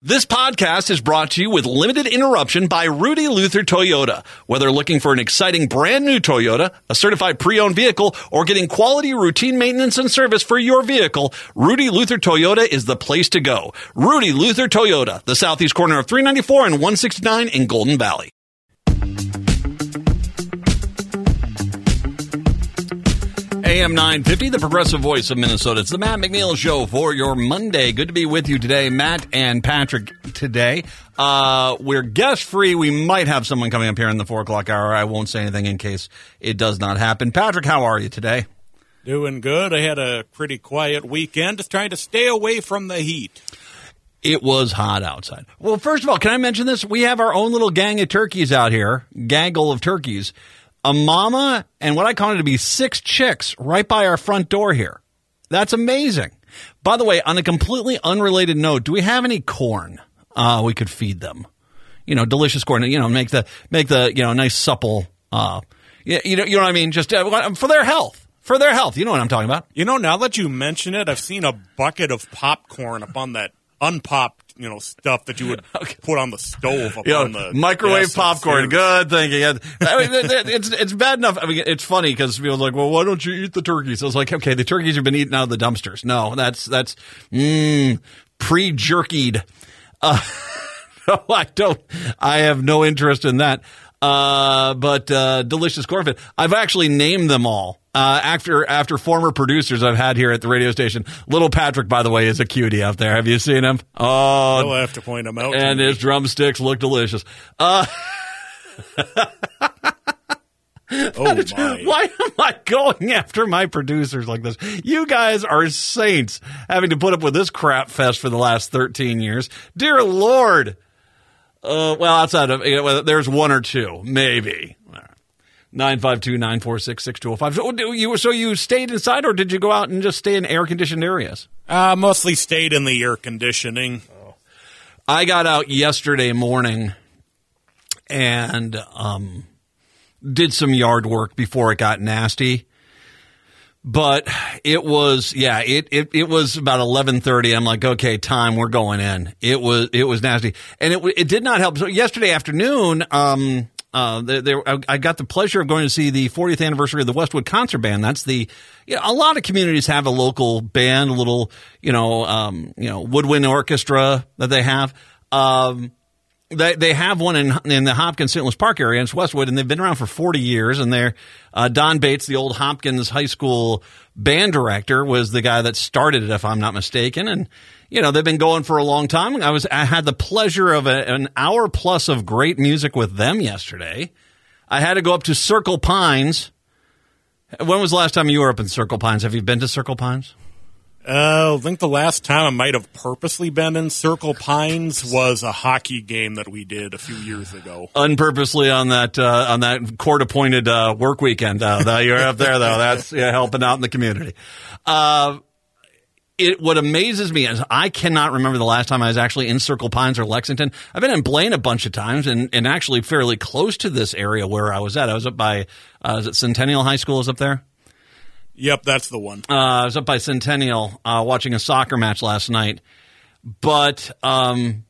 This podcast is brought to you with limited interruption by Rudy Luther Toyota. Whether looking for an exciting brand new Toyota, a certified pre-owned vehicle, or getting quality routine maintenance and service for your vehicle, Rudy Luther Toyota is the place to go. Rudy Luther Toyota, the southeast corner of 394 and 169 in Golden Valley. AM 950, the progressive voice of Minnesota. It's the Matt McNeil Show for your Monday. Good to be with you today. Matt and Patrick today. We're guest-free. We might have someone coming up here in the 4 o'clock hour. I won't say anything in case it does not happen. Patrick, how are you today? Doing good. I had a pretty quiet weekend, just trying to stay away from the heat. It was hot outside. Well, first of all, can I mention this? We have our own little gang of turkeys out here, gaggle of turkeys. A mama and what I count to be 6 chicks right by our front door here. That's amazing. By the way, on a completely unrelated note, do we have any corn we could feed them? You know, delicious corn. You know, make the nice supple. You know what I mean? Just for their health. For their health. You know what I'm talking about. You know, now that you mention it, I've seen a bucket of popcorn up on that unpopped, stuff that you would put on the stove up on the microwave popcorn. Good thinking. I mean, it's bad enough. I mean, it's funny because people are like, well, why don't you eat the turkeys? I was like, okay, the turkeys have been eaten out of the dumpsters. No, that's pre-jerkied. No, I have no interest in that. But delicious cornfed. I've actually named them all. After former producers I've had here at the radio station. Little Patrick, by the way, is a cutie out there. Have you seen him? Oh, I'll have to point him out. And his drumsticks look delicious. Oh my. Why am I going after my producers like this? You guys are saints having to put up with this crap fest for the last 13 years. Dear Lord. Well, outside of, there's one or two, maybe. 952-946-6205. So you stayed inside, or did you go out and just stay in air-conditioned areas? Mostly stayed in the air conditioning. I got out yesterday morning and did some yard work before it got nasty. But it was, it was about 11:30. I'm like, okay, time, we're going in. It was nasty, and it did not help. So yesterday afternoon, I got the pleasure of going to see the 40th anniversary of the Westwood Concert Band. That's a lot of communities have a local band, a little, woodwind orchestra that they have. They have one in the Hopkins St. Louis Park area. It's Westwood, and they've been around for 40 years. And they're Don Bates, the old Hopkins High School band director, was the guy that started it, if I'm not mistaken. And they've been going for a long time. I had the pleasure of an hour plus of great music with them yesterday. I had to go up to Circle Pines. When was the last time you were up in Circle Pines? Have you been to Circle Pines? I think the last time I might have purposely been in Circle Pines was a hockey game that we did a few years ago. Unpurposely on that court-appointed work weekend. You're up there, though. That's helping out in the community. What amazes me is I cannot remember the last time I was actually in Circle Pines or Lexington. I've been in Blaine a bunch of times and actually fairly close to this area where I was at. I was up by is it Centennial High School is up there? Yep, that's the one. I was up by Centennial watching a soccer match last night, but I've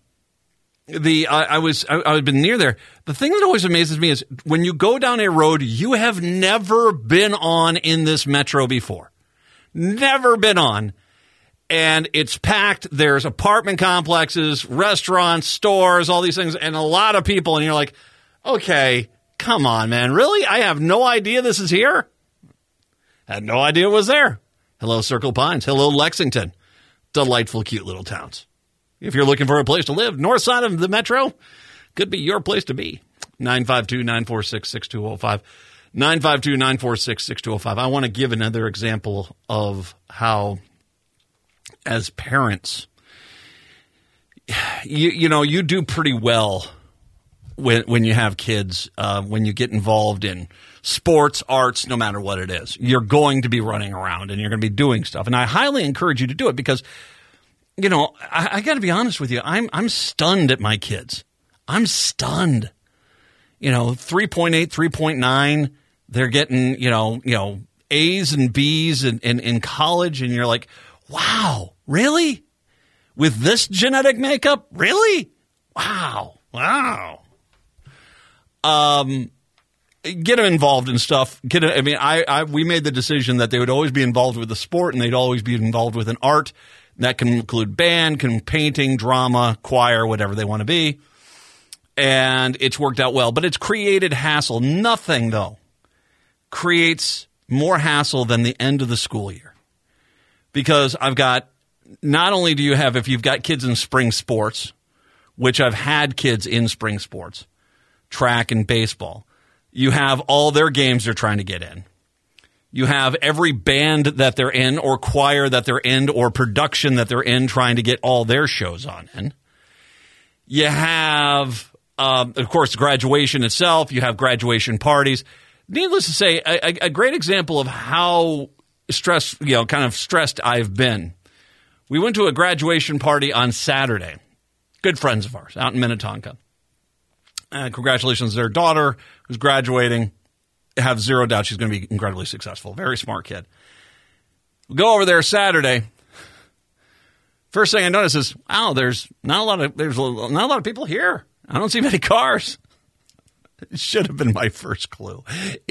been near there. The thing that always amazes me is when you go down a road you have never been on in this metro before, never been on, and it's packed. There's apartment complexes, restaurants, stores, all these things, and a lot of people, and you're like, okay, come on, man, really? I have no idea this is here. Had no idea it was there. Hello, Circle Pines. Hello, Lexington. Delightful, cute little towns. If you're looking for a place to live, north side of the metro, could be your place to be. 952-946-6205. 952-946-6205. I want to give another example of how, as parents, you do pretty well when you have kids, when you get involved in sports, arts, no matter what it is. You're going to be running around and you're going to be doing stuff. And I highly encourage you to do it because, I got to be honest with you. I'm stunned at my kids. I'm stunned. 3.8, 3.9, they're getting, A's and B's in college. And you're like, wow, really? with this genetic makeup? Really? Wow. Get them involved in stuff. We made the decision that they would always be involved with the sport and they'd always be involved with an art. That can include band, painting, drama, choir, whatever they want to be. And it's worked out well. But it's created hassle. Nothing, though, creates more hassle than the end of the school year. Because not only do you have, if you've got kids in spring sports, which I've had kids in spring sports, track and baseball, you have all their games they're trying to get in. You have every band that they're in or choir that they're in or production that they're in trying to get all their shows on in. You have, of course, graduation itself. You have graduation parties. Needless to say, a great example of how stressed I've been. We went to a graduation party on Saturday. Good friends of ours out in Minnetonka. Congratulations to their daughter who's graduating. I have zero doubt she's going to be incredibly successful. Very smart kid. We go over there Saturday. First thing I notice is, wow, there's not a lot of people here. I don't see many cars. It should have been my first clue.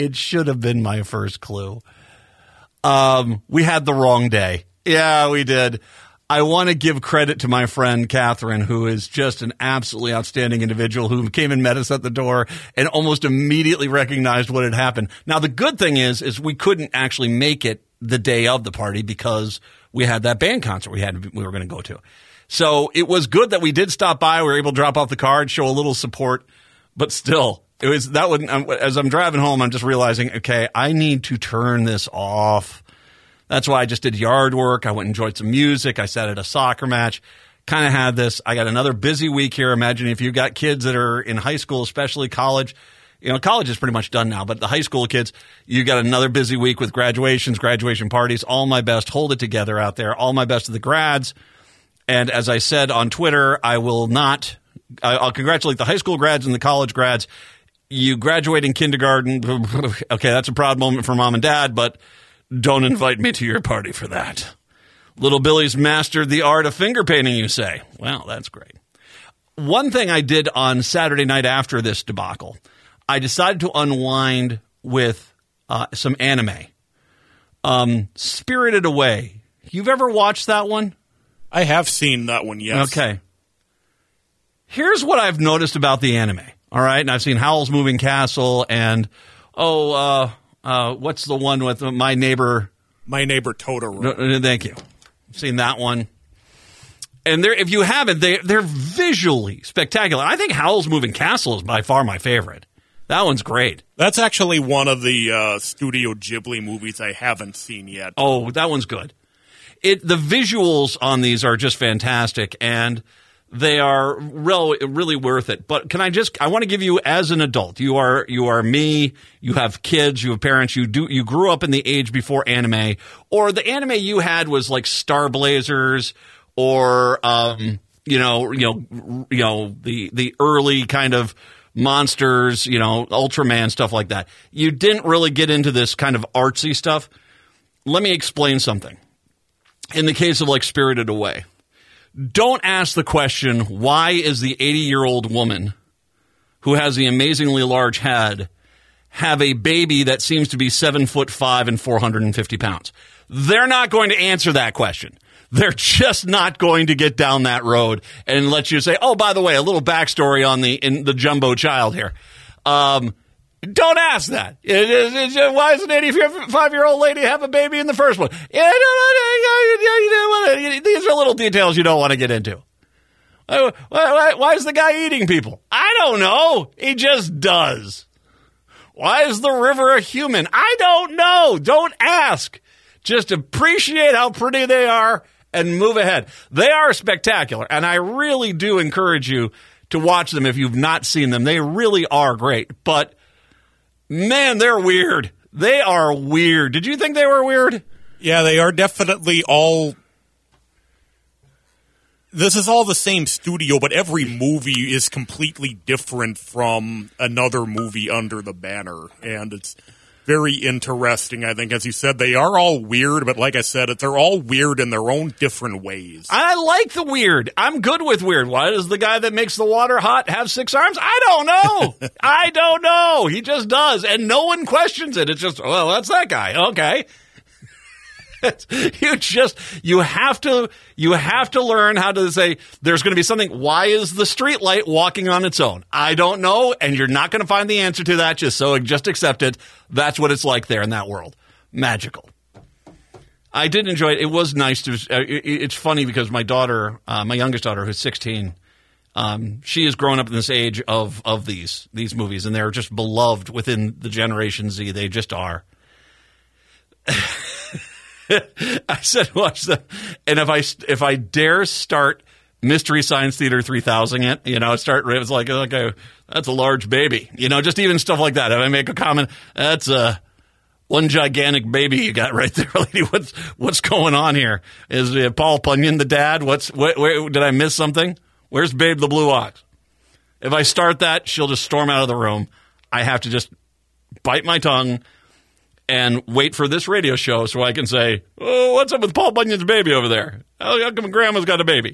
We had the wrong day. Yeah, we did. I want to give credit to my friend Catherine, who is just an absolutely outstanding individual who came and met us at the door and almost immediately recognized what had happened. Now, the good thing is we couldn't actually make it the day of the party because we had that band concert we were going to go to. So it was good that we did stop by. We were able to drop off the car and show a little support, but still, as I'm driving home, I'm just realizing, okay, I need to turn this off. That's why I just did yard work. I went and enjoyed some music. I sat at a soccer match. Kind of had this. I got another busy week here. Imagine if you've got kids that are in high school, especially college. College is pretty much done now, but the high school kids, you got another busy week with graduations, graduation parties. All my best. Hold it together out there. All my best to the grads. And as I said on Twitter, I'll congratulate the high school grads and the college grads. You graduate in kindergarten. Okay, that's a proud moment for mom and dad, but don't invite me to your party for that. Little Billy's mastered the art of finger painting, you say. Well, that's great. One thing I did on Saturday night after this debacle, I decided to unwind with some anime. Spirited Away. You've ever watched that one? I have seen that one, yes. Okay. Here's what I've noticed about the anime, all right? And I've seen Howl's Moving Castle and, what's the one with My Neighbor? My Neighbor Totoro. No, thank you. I've seen that one. And if you haven't, they're visually spectacular. I think Howl's Moving Castle is by far my favorite. That one's great. That's actually one of the Studio Ghibli movies I haven't seen yet. Oh, that one's good. The visuals on these are just fantastic, and they are really worth it. But I want to give you, as an adult, you are me, you have kids, you have parents, you grew up in the age before anime, or the anime you had was like Star Blazers, or the early kind of Monsters, Ultraman, stuff like that. You didn't really get into this kind of artsy stuff. Let me explain something. In the case of like Spirited Away, don't ask the question, why is the 80-year-old woman who has the amazingly large head have a baby that seems to be 7'5" and 450 pounds? They're not going to answer that question. They're just not going to get down that road and let you say, oh, by the way, a little backstory on the jumbo child here. Don't ask that. Why does an 85-year-old lady have a baby in the first one? These are little details you don't want to get into. Why is the guy eating people? I don't know. He just does. Why is the river a human? I don't know. Don't ask. Just appreciate how pretty they are and move ahead. They are spectacular, and I really do encourage you to watch them if you've not seen them. They really are great, but man, they're weird. They are weird. Did you think they were weird? Yeah, they are definitely all... This is all the same studio, but every movie is completely different from another movie under the banner. And very interesting, I think. As you said, they are all weird, but like I said, they're all weird in their own different ways. I like the weird. I'm good with weird. Why does the guy that makes the water hot have 6 arms? I don't know. I don't know. He just does, and no one questions it. It's just, well, that's that guy. Okay. You have to learn how to say there's going to be something. Why is the street light walking on its own? I don't know, and you're not going to find the answer to that. Just accept it. That's what it's like there in that world. Magical. I did enjoy it. It was nice to. It's funny because my daughter, my youngest daughter, who's 16, she has grown up in this age of these movies, and they're just beloved within the Generation Z. They just are. I said, watch them. And if I dare start Mystery Science Theater 3000 it, it's like that's a large baby, just even stuff like that. If I make a comment, that's one gigantic baby you got right there, lady. What's going on here? Is Paul Bunyan the dad? Where did I miss something? Where's Babe the Blue Ox? If I start that, she'll just storm out of the room. I have to just bite my tongue and wait for this radio show so I can say, oh, what's up with Paul Bunyan's baby over there? How come Grandma's got a baby?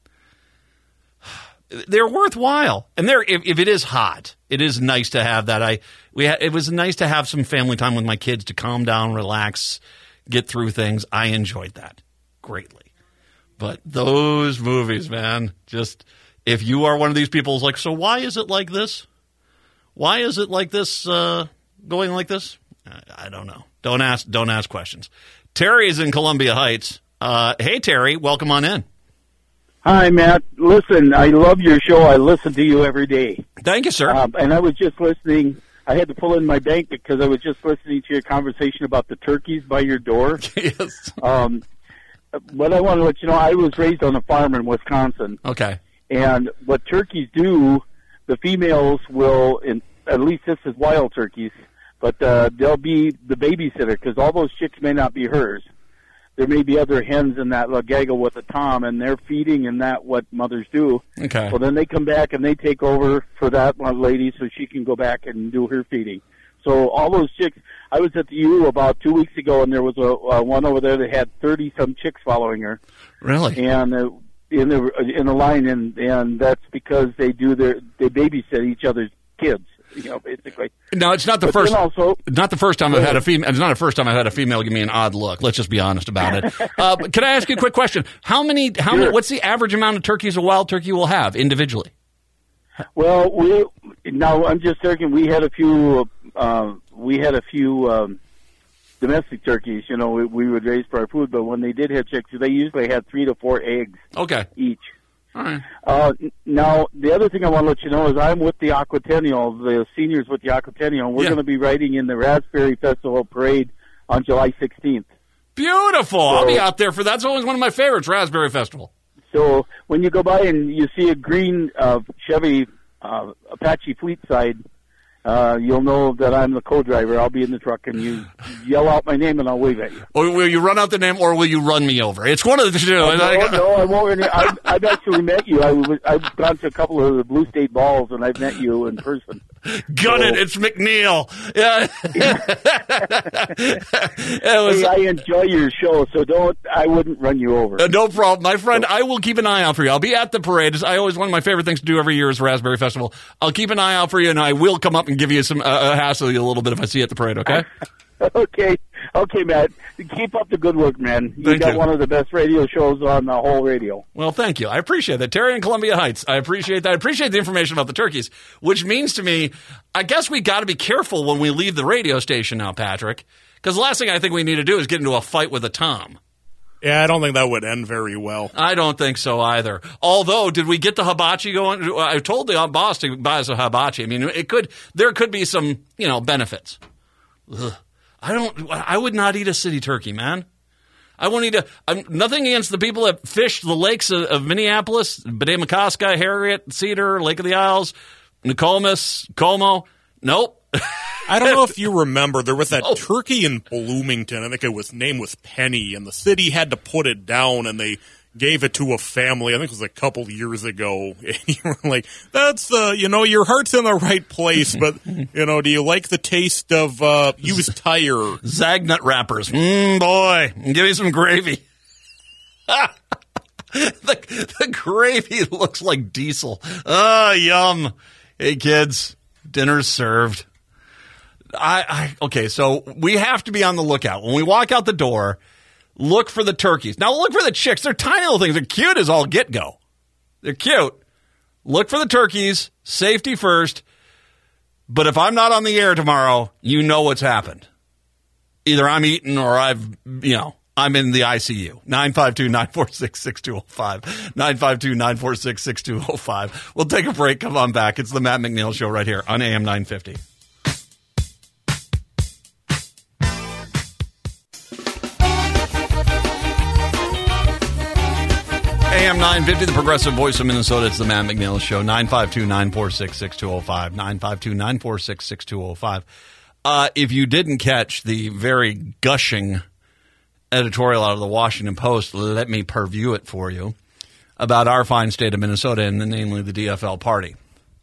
They're worthwhile. And if it is hot, it is nice to have that. It was nice to have some family time with my kids to calm down, relax, get through things. I enjoyed that greatly. But those movies, man, just if you are one of these people who's like, so why is it like this? Why is it like this, going like this? I don't know. Don't ask questions. Terry is in Columbia Heights. Hey, Terry, welcome on in. Hi, Matt. Listen, I love your show. I listen to you every day. Thank you, sir. And I was just listening. I had to pull in my bank because I was just listening to your conversation about the turkeys by your door. Yes. What I want to let you know, I was raised on a farm in Wisconsin. Okay. And what turkeys do, the females will, at least this is wild turkeys, but they'll be the babysitter because all those chicks may not be hers. There may be other hens in that little gaggle with a tom, and they're feeding, and that's what mothers do. Okay. Well, then they come back and they take over for that one lady so she can go back and do her feeding. So all those chicks, I was at the U about 2 weeks ago, and there was a one over there that had 30-some chicks following her. Really? And in the line, and that's because they babysit each other's kids. Basically. No, it's not the first. Not the first time I've had a female. It's not the first time I've had a female give me an odd look. Let's just be honest about it. Can I ask you a quick question? How many? What's the average amount of turkeys a wild turkey will have individually? Well, I'm just thinking we had a few. Domestic turkeys. We would raise for our food, but when they did have chicks, they usually had 3 to 4 eggs. Okay. Each. All right. Now, the other thing I want to let you know is I'm with the Aquatennial, the seniors with the Aquatennial, and we're going to be riding in the Raspberry Festival Parade on July 16th. Beautiful. I'll be out there for that. It's always one of my favorites, Raspberry Festival. So when you go by and you see a green Chevy Apache Fleet side, you'll know that I'm the co-driver. I'll be in the truck, and you yell out my name, and I'll wave at you. Or will you run out the name, or will you run me over? It's one of the two. No, I won't. I've actually met you. I've gone to a couple of the Blue State balls, and I've met you in person. It! It's McNeil. Yeah. I enjoy your show, so I wouldn't run you over. No problem, my friend. I will keep an eye out for you. I'll be at the parade. One of my favorite things to do every year is Raspberry Festival. I'll keep an eye out for you, and I will come up and give you some hassle you a little bit if I see you at the parade. Okay. Okay, Matt. Keep up the good work, man. You got one of the best radio shows on the whole radio. Well, thank you. I appreciate that. Terry in Columbia Heights. I appreciate that. I appreciate the information about the turkeys, which means to me, I guess we got to be careful when we leave the radio station now, Patrick, because the last thing I think we need to do is get into a fight with a tom. Yeah, I don't think that would end very well. I don't think so either. Although, did we get the hibachi going? I told the boss to buy us a hibachi. I mean, there could be some, benefits. Ugh. I would not eat a city turkey, man. I won't eat nothing against the people that fish the lakes of Minneapolis, Bedemakoska, Harriet, Cedar, Lake of the Isles, Nokomis, Como. Nope. I don't know if you remember, there was that turkey in Bloomington. I think name was Penny, and the city had to put it down, and they gave it to a family. I think it was a couple years ago. And you were like, that's, your heart's in the right place, but, do you like the taste of used tire? Zagnut wrappers. Boy, give me some gravy. The gravy looks like diesel. Oh, yum. Hey, kids, dinner's served. Okay, so we have to be on the lookout. When we walk out the door, look for the turkeys. Now, look for the chicks. They're tiny little things. They're cute as all get-go. They're cute. Look for the turkeys. Safety first. But if I'm not on the air tomorrow, you know what's happened. Either I'm eating or I'm in the ICU. 952-946-6205. 952-946-6205. We'll take a break. Come on back. It's the Matt McNeil Show right here on AM 950. AM 950, the progressive voice of Minnesota. It's the Matt McNeil Show. 952-946-6205. 952-946-6205. If you didn't catch the very gushing editorial out of the Washington Post, let me purview it for you, about our fine state of Minnesota and namely the DFL party.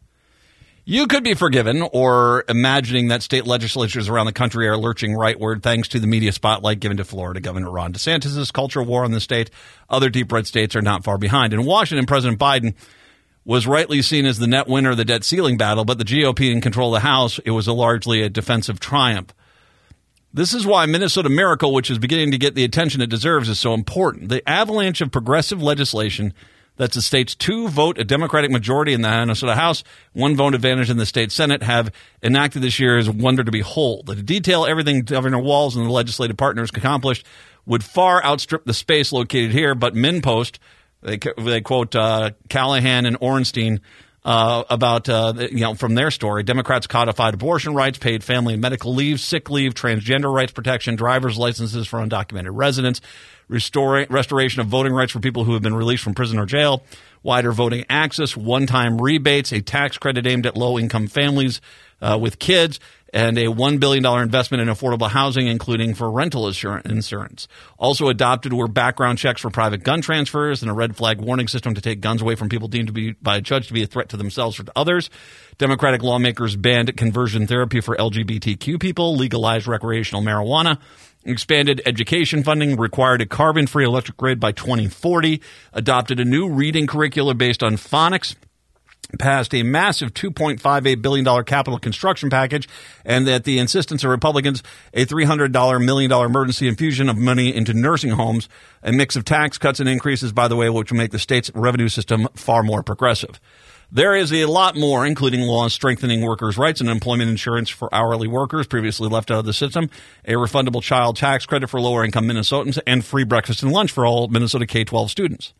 You could be forgiven or imagining that state legislatures around the country are lurching rightward thanks to the media spotlight given to Florida Governor Ron DeSantis' cultural war on the state. Other deep red states are not far behind. In Washington, President Biden was rightly seen as the net winner of the debt ceiling battle, but the GOP in control of the House, it was largely a defensive triumph. This is why Minnesota Miracle, which is beginning to get the attention it deserves, is so important. The avalanche of progressive legislation that's the state's 2-vote a Democratic majority in the Minnesota House, 1-vote advantage in the state Senate, have enacted this year is a wonder to behold. To detail everything Governor Walz and the legislative partners accomplished would far outstrip the space located here, but MinnPost, they quote Callahan and Orenstein about from their story. Democrats codified abortion rights, paid family and medical leave, sick leave, transgender rights protection, driver's licenses for undocumented residents, restoration of voting rights for people who have been released from prison or jail, wider voting access, one-time rebates, a tax credit aimed at low-income families with kids, and a $1 billion investment in affordable housing, including for rental insurance. Also adopted were background checks for private gun transfers and a red flag warning system to take guns away from people deemed to be by a judge to be a threat to themselves or to others. Democratic lawmakers banned conversion therapy for LGBTQ people, legalized recreational marijuana, expanded education funding, required a carbon-free electric grid by 2040, adopted a new reading curriculum based on phonics, passed a massive $2.58 billion capital construction package, and at the insistence of Republicans, a $300 million emergency infusion of money into nursing homes, a mix of tax cuts and increases, by the way, which will make the state's revenue system far more progressive. There is a lot more, including laws strengthening workers' rights and employment insurance for hourly workers previously left out of the system, a refundable child tax credit for lower-income Minnesotans, and free breakfast and lunch for all Minnesota K-12 students.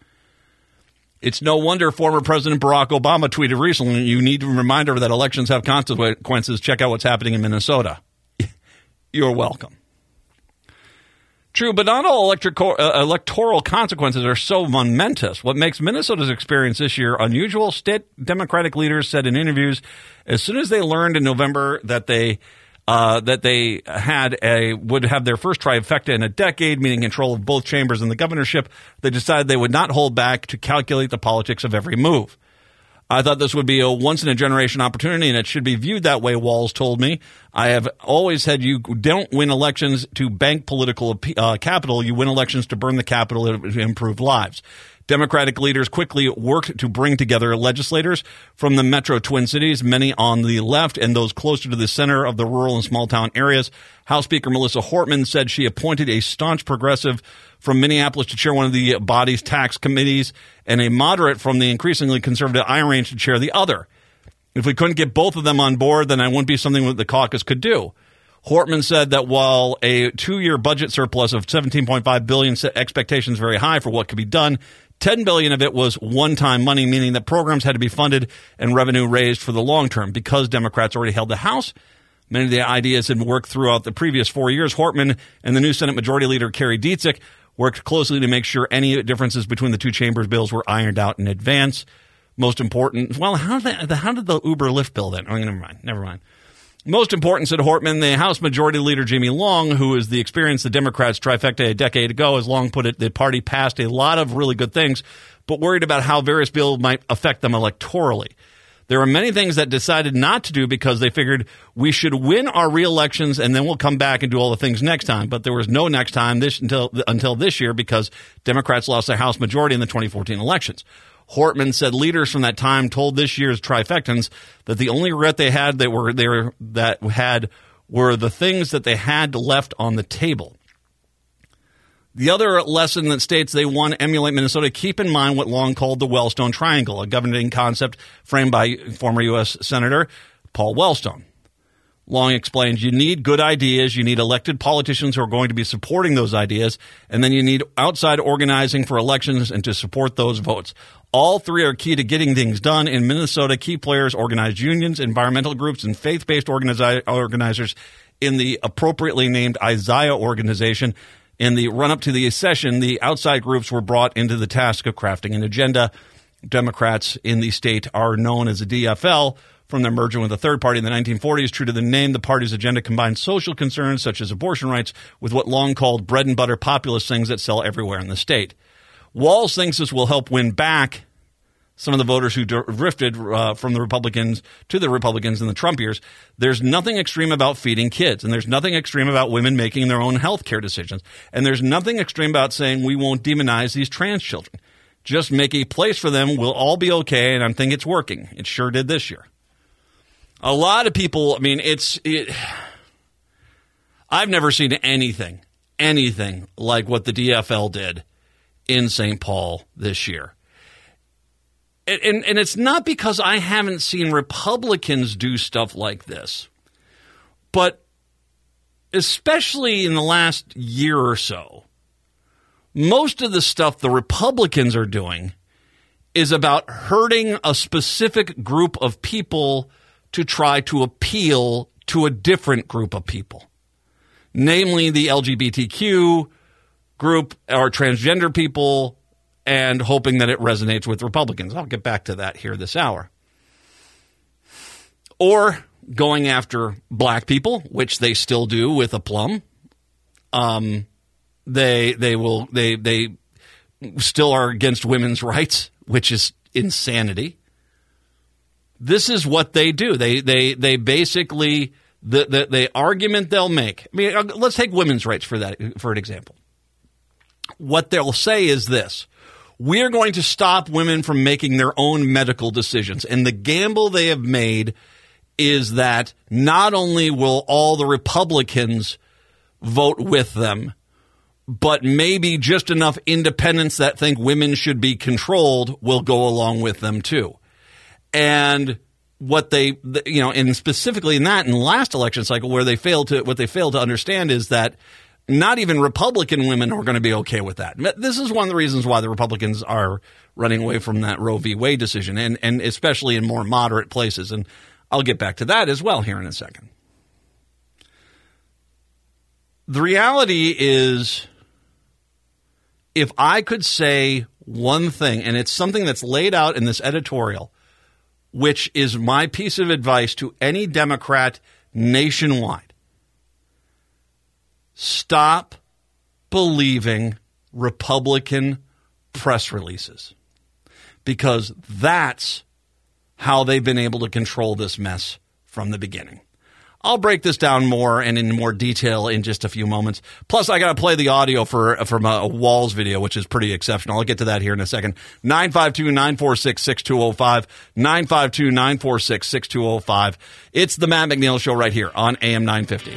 It's no wonder former President Barack Obama tweeted recently, "You need a reminder that elections have consequences. Check out what's happening in Minnesota." You're welcome. True, but not all electoral consequences are so momentous. What makes Minnesota's experience this year unusual, state Democratic leaders said in interviews, as soon as they learned in November that they would have their first trifecta in a decade, meaning control of both chambers and the governorship, they decided they would not hold back to calculate the politics of every move. I thought this would be a once-in-a-generation opportunity, and it should be viewed that way, Walz told me. I have always said you don't win elections to bank political capital. You win elections to burn the capital to improve lives. Democratic leaders quickly worked to bring together legislators from the Metro Twin Cities, many on the left and those closer to the center of the rural and small-town areas. House Speaker Melissa Hortman said she appointed a staunch progressive from Minneapolis to chair one of the body's tax committees and a moderate from the increasingly conservative Iron Range to chair the other. If we couldn't get both of them on board, then that wouldn't be something that the caucus could do. Hortman said that while a 2-year budget surplus of $17.5 billion set expectations very high for what could be done, $10 billion of it was one-time money, meaning that programs had to be funded and revenue raised for the long term. Because Democrats already held the House, many of the ideas had worked throughout the previous 4 years. Hortman and the new Senate Majority Leader, Kerry Dietzich, worked closely to make sure any differences between the two chambers bills were ironed out in advance. Most important, well, how did the Uber Lyft bill then? Oh, never mind. Most important, said Hortman, the House Majority Leader Jimmy Long, who is the experience the Democrats trifecta a decade ago, as Long put it, the party passed a lot of really good things, but worried about how various bills might affect them electorally. There are many things that decided not to do because they figured we should win our re-elections and then we'll come back and do all the things next time. But there was no next time until this year because Democrats lost their House majority in the 2014 elections. Hortman said leaders from that time told this year's trifectans that the only regret they had were the things that they had left on the table. The other lesson that states they won emulate Minnesota, keep in mind what Long called the Wellstone Triangle, a governing concept framed by former U.S. Senator Paul Wellstone. Long explained, you need good ideas, you need elected politicians who are going to be supporting those ideas, and then you need outside organizing for elections and to support those votes. All three are key to getting things done. In Minnesota, key players organized unions, environmental groups, and faith-based organizers in the appropriately named Isaiah organization. In the run-up to the session, the outside groups were brought into the task of crafting an agenda. Democrats in the state are known as the DFL from their merger with a third party in the 1940s. True to the name, the party's agenda combined social concerns such as abortion rights with what Long called bread-and-butter populist things that sell everywhere in the state. Walz thinks this will help win back some of the voters who drifted from the Republicans to the Republicans in the Trump years. There's nothing extreme about feeding kids, and there's nothing extreme about women making their own health care decisions, and there's nothing extreme about saying we won't demonize these trans children. Just make a place for them. We'll all be okay, and I think it's working. It sure did this year. A lot of people, I mean, I've never seen anything like what the DFL did in St. Paul this year. And it's not because I haven't seen Republicans do stuff like this, but especially in the last year or so, most of the stuff the Republicans are doing is about hurting a specific group of people to try to appeal to a different group of people, namely the LGBTQ group or transgender people, and hoping that it resonates with Republicans. I'll get back to that here this hour. Or going after black people, which they still do with aplomb. They still are against women's rights, which is insanity. This is what they do. They basically the argument they'll make. I mean, let's take women's rights for an example. What they'll say is this: we're going to stop women from making their own medical decisions. And the gamble they have made is that not only will all the Republicans vote with them, but maybe just enough independents that think women should be controlled will go along with them too. And and specifically in the last election cycle, what they failed to understand is that not even Republican women are going to be okay with that. This is one of the reasons why the Republicans are running away from that Roe v. Wade decision, and especially in more moderate places. And I'll get back to that as well here in a second. The reality is, if I could say one thing, and it's something that's laid out in this editorial, which is my piece of advice to any Democrat nationwide: stop believing Republican press releases, because that's how they've been able to control this mess from the beginning. I'll break this down more and in more detail in just a few moments. Plus, I got to play the audio from a Walz video, which is pretty exceptional. I'll get to that here in a second. 952-946-6205. 952-946-6205. It's the Matt McNeil Show right here on AM 950.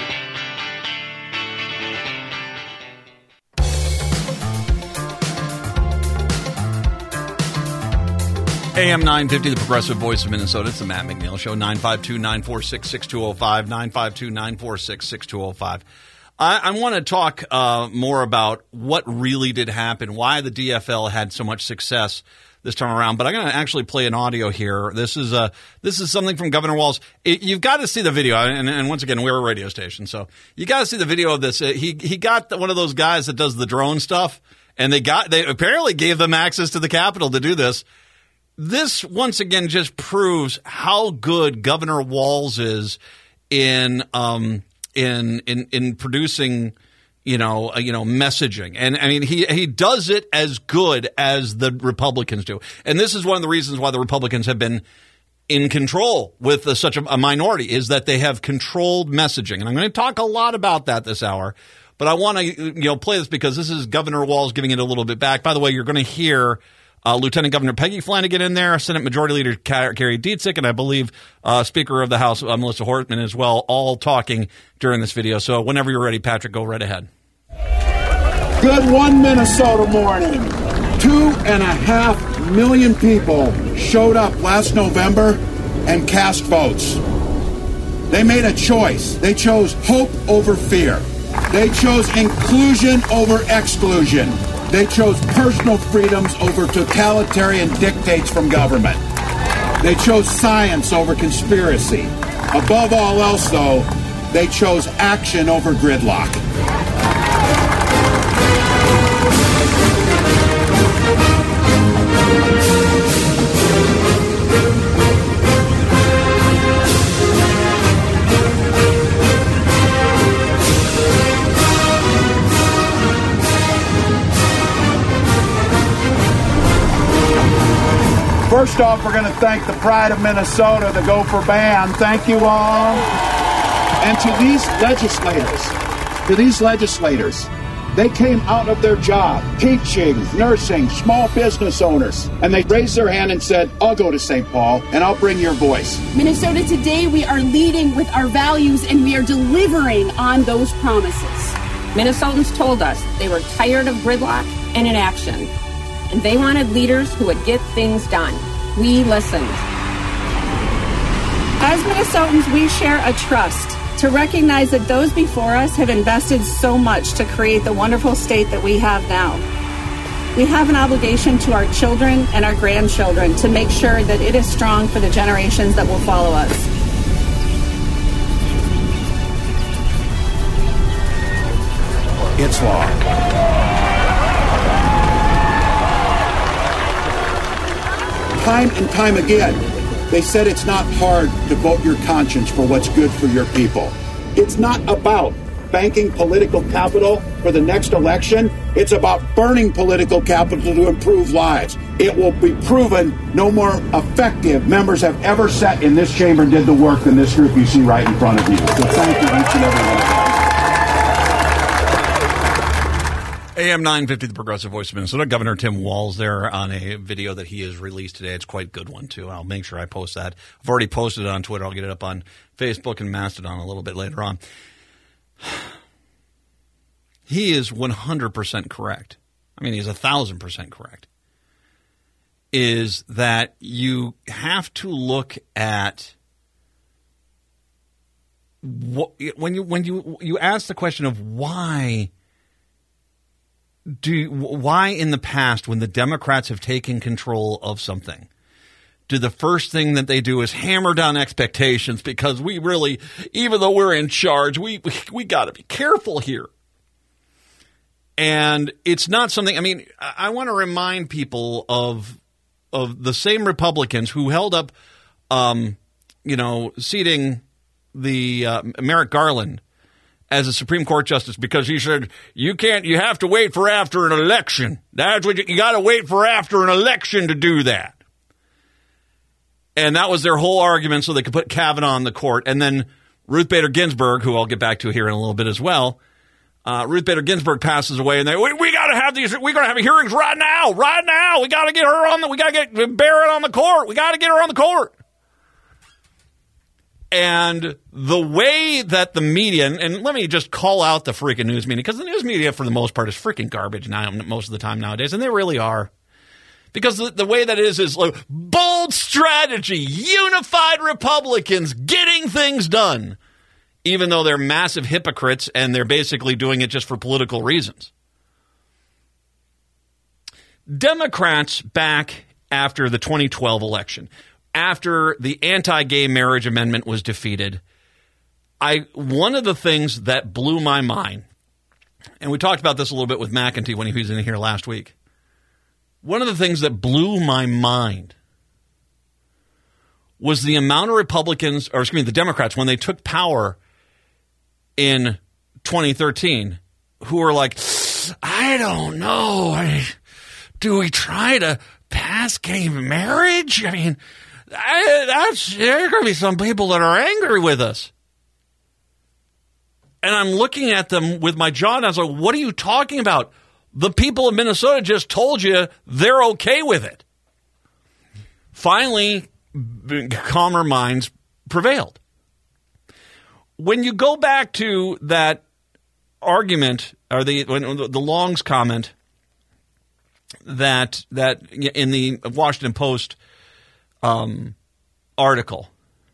AM 950, the progressive voice of Minnesota. It's the Matt McNeil Show, 952-946-6205, 952-946-6205. I want to talk more about what really did happen, why the DFL had so much success this time around. But I'm going to actually play an audio here. This is something from Governor Walz. You've got to see the video. And once again, we're a radio station, so you got to see the video of this. He got one of those guys that does the drone stuff, and they apparently gave them access to the Capitol to do this. This, once again, just proves how good Governor Walz is in producing, messaging. And I mean, he does it as good as the Republicans do. And this is one of the reasons why the Republicans have been in control with such a minority, is that they have controlled messaging. And I'm going to talk a lot about that this hour. But I want to, play this because this is Governor Walz giving it a little bit back. By the way, you're going to hear Lieutenant Governor Peggy Flanagan in there, Senate Majority Leader Gary Dietzich, and I believe Speaker of the House Melissa Hortman as well, all talking during this video. So whenever you're ready, Patrick, go right ahead. Good one Minnesota morning. 2.5 million people showed up last November and cast votes. They made a choice. They chose hope over fear. They chose inclusion over exclusion. They chose personal freedoms over totalitarian dictates from government. They chose science over conspiracy. Above all else, though, they chose action over gridlock. First off, we're going to thank the pride of Minnesota, the Gopher Band. Thank you all. And to these legislators, they came out of their job, teaching, nursing, small business owners, and they raised their hand and said, I'll go to St. Paul and I'll bring your voice. Minnesota, today we are leading with our values and we are delivering on those promises. Minnesotans told us they were tired of gridlock and inaction, and they wanted leaders who would get things done. We listened. As Minnesotans, we share a trust to recognize that those before us have invested so much to create the wonderful state that we have now. We have an obligation to our children and our grandchildren to make sure that it is strong for the generations that will follow us. It's law. Time and time again, they said it's not hard to vote your conscience for what's good for your people. It's not about banking political capital for the next election. It's about burning political capital to improve lives. It will be proven no more effective members have ever sat in this chamber and did the work than this group you see right in front of you. So thank you, each and every one of you. AM 950, the Progressive Voice of Minnesota. Governor Tim Walz there on a video that he has released today. It's quite a good one, too. I'll make sure I post that. I've already posted it on Twitter. I'll get it up on Facebook and Mastodon a little bit later on. He is 100% correct. I mean, he's 1,000% correct. Is that you have to look at when you ask the question of why in the past, when the Democrats have taken control of something, do the first thing that they do is hammer down expectations because we really, even though we're in charge, we got to be careful here. And it's not something, I mean, I want to remind people of the same Republicans who held up, seating the Merrick Garland as a Supreme Court justice because he said, you have to wait for after an election. That's what you got to wait for after an election to do that. And that was their whole argument so they could put Kavanaugh on the court. And then Ruth Bader Ginsburg, who I'll get back to here in a little bit as well, Ruth Bader Ginsburg passes away and we got to have these, we're going to have hearings right now. We got to get her we got to get Barrett on the court. We got to get her on the court. And the way that the media, and let me just call out the freaking news media, because the news media for the most part is freaking garbage now, most of the time nowadays, and they really are. Because the way that is like bold strategy, unified Republicans getting things done, even though they're massive hypocrites and they're basically doing it just for political reasons. Democrats back after the 2012 election, after the anti-gay marriage amendment was defeated, one of the things that blew my mind, and we talked about this a little bit with McEntee when he was in here last week, one of the things that blew my mind was the amount of Republicans, or excuse me, the Democrats, when they took power in 2013, who were like, I don't know. Do we try to pass gay marriage? I mean, there are going to be some people that are angry with us. And I'm looking at them with my jaw down. I was like, what are you talking about? The people of Minnesota just told you they're okay with it. Finally, calmer minds prevailed. When you go back to that argument, or the Long's comment that in the Washington Post article,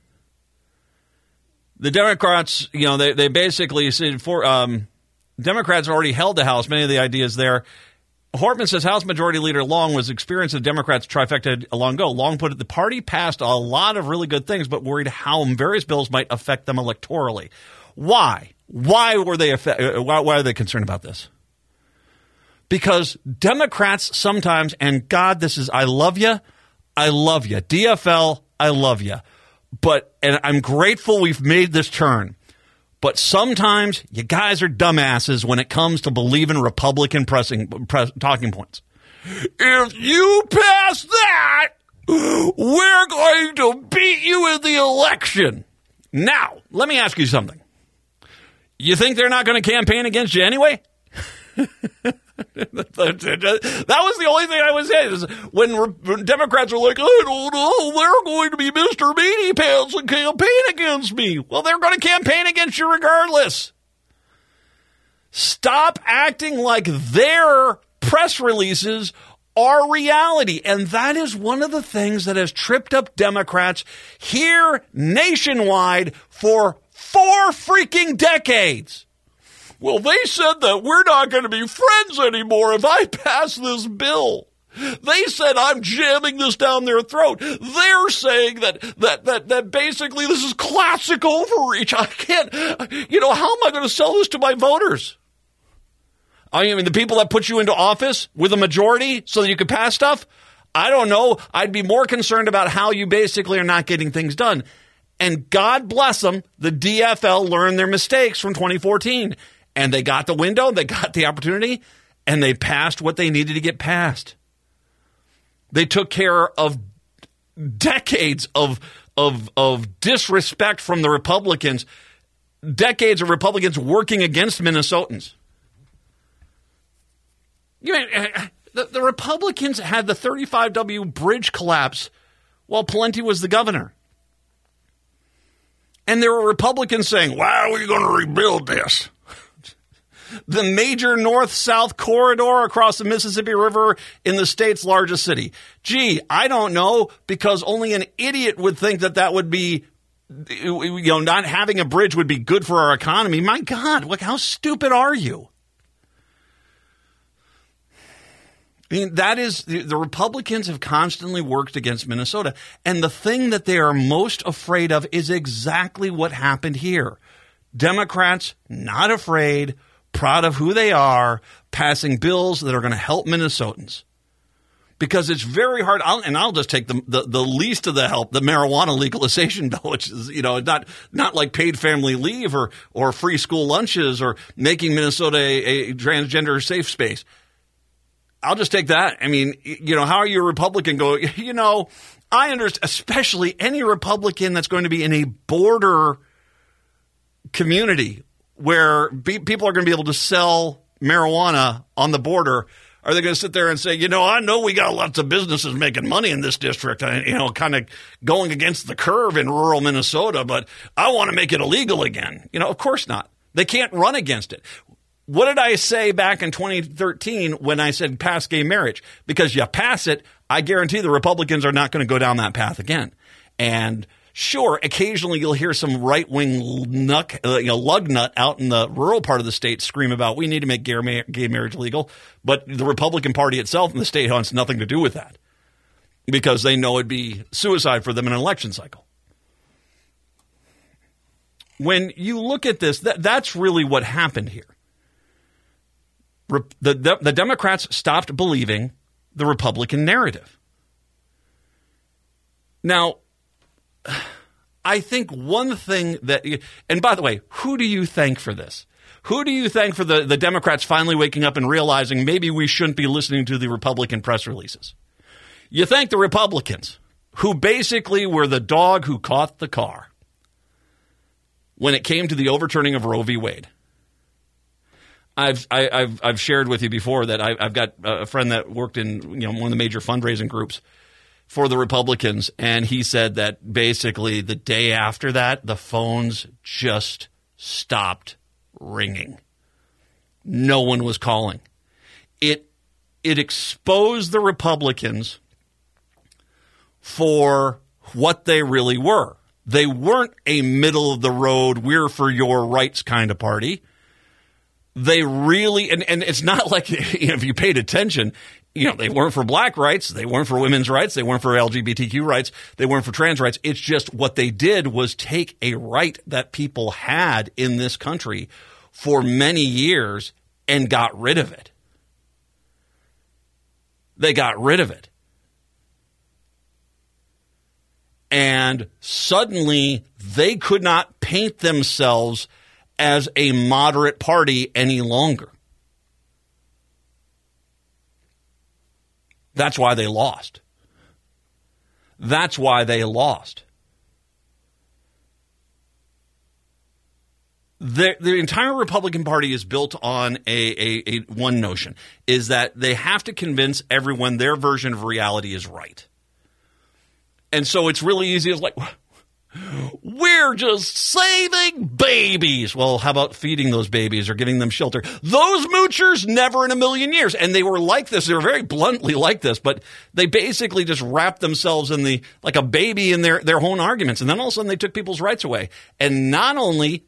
the Democrats, they basically said Democrats already held the House. Many of the ideas there. Hortman says House Majority Leader Long was experienced as Democrats trifecta long ago. Long put it, the party passed a lot of really good things, but worried how various bills might affect them electorally. Why? Why are they concerned about this? Because Democrats sometimes, and God, I love you. DFL, I love you. And I'm grateful we've made this turn. But sometimes you guys are dumbasses when it comes to believing Republican talking points. If you pass that, we're going to beat you in the election. Now, let me ask you something. You think they're not going to campaign against you anyway? That was the only thing I was saying. Is when Democrats are like, I don't know, they're going to be Mr. Meaty Pants and campaign against me. Well, they're going to campaign against you regardless. Stop acting like their press releases are reality. And that is one of the things that has tripped up Democrats here nationwide for 4 freaking decades. Well, they said that we're not going to be friends anymore if I pass this bill. They said I'm jamming this down their throat. They're saying that basically this is classic overreach. I can't, how am I going to sell this to my voters? I mean, the people that put you into office with a majority so that you could pass stuff? I don't know. I'd be more concerned about how you basically are not getting things done. And God bless them, the DFL learned their mistakes from 2014. And they got the window, they got the opportunity, and they passed what they needed to get passed. They took care of decades of disrespect from the Republicans, decades of Republicans working against Minnesotans. The Republicans had the 35W bridge collapse while Pawlenty was the governor. And there were Republicans saying, why are we going to rebuild this? The major north-south corridor across the Mississippi River in the state's largest city. Gee, I don't know, because only an idiot would think that would be, not having a bridge would be good for our economy. My God, how stupid are you? I mean, that is, the Republicans have constantly worked against Minnesota. And the thing that they are most afraid of is exactly what happened here. Democrats, not afraid, proud of who they are, passing bills that are going to help Minnesotans. Because it's very hard, I'll just take the least of the help, the marijuana legalization bill, which is, not like paid family leave or free school lunches or making Minnesota a transgender safe space. I'll just take that. I mean, how are you a Republican go, I understand, especially any Republican that's going to be in a border community where people are going to be able to sell marijuana on the border. Are they going to sit there and say, I know we got lots of businesses making money in this district, kind of going against the curve in rural Minnesota, but I want to make it illegal again. Of course not. They can't run against it. What did I say back in 2013 when I said pass gay marriage? Because you pass it, I guarantee the Republicans are not going to go down that path again. And sure, occasionally you'll hear some right-wing lug nut out in the rural part of the state scream about we need to make gay marriage legal, but the Republican Party itself in the state wants nothing to do with that because they know it'd be suicide for them in an election cycle. When you look at this, that's really what happened here. The Democrats stopped believing the Republican narrative. Now, I think one thing that, and by the way, who do you thank for this? Who do you thank for the Democrats finally waking up and realizing maybe we shouldn't be listening to the Republican press releases? You thank the Republicans, who basically were the dog who caught the car when it came to the overturning of Roe v. Wade. I've shared with you before that I've got a friend that worked in one of the major fundraising groups for the Republicans, and he said that basically the day after that, the phones just stopped ringing. No one was calling. It exposed the Republicans for what they really were. They weren't a middle-of-the-road, we're for your rights kind of party. They really, and it's not like, if you paid attention, they weren't for black rights, they weren't for women's rights, they weren't for LGBTQ rights, they weren't for trans rights. It's just what they did was take a right that people had in this country for many years and got rid of it. They got rid of it. And suddenly they could not paint themselves as a moderate party any longer. That's why they lost. That's why they lost. The entire Republican Party is built on a one notion, is that they have to convince everyone their version of reality is right. And so it's really easy. It's like, we're just saving babies. Well, how about feeding those babies or giving them shelter? Those moochers, never in a million years. And they were like this. They were very bluntly like this, but they basically just wrapped themselves in like a baby in their own arguments. And then all of a sudden they took people's rights away. And not only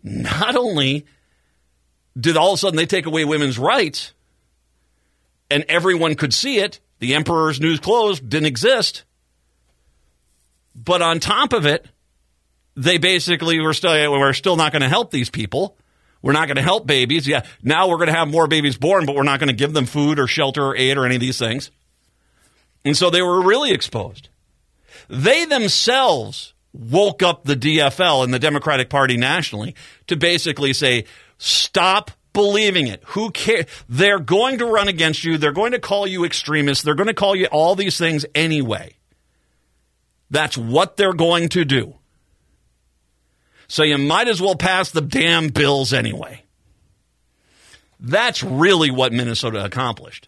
did all of a sudden they take away women's rights and everyone could see it, the emperor's new clothes didn't exist. But on top of it, they basically we're still not going to help these people. We're not going to help babies. Yeah, now we're going to have more babies born, but we're not going to give them food or shelter or aid or any of these things. And so they were really exposed. They themselves woke up the DFL and the Democratic Party nationally to basically say, stop believing it. Who cares? They're going to run against you. They're going to call you extremists. They're going to call you all these things anyway. That's what they're going to do. So you might as well pass the damn bills anyway. That's really what Minnesota accomplished.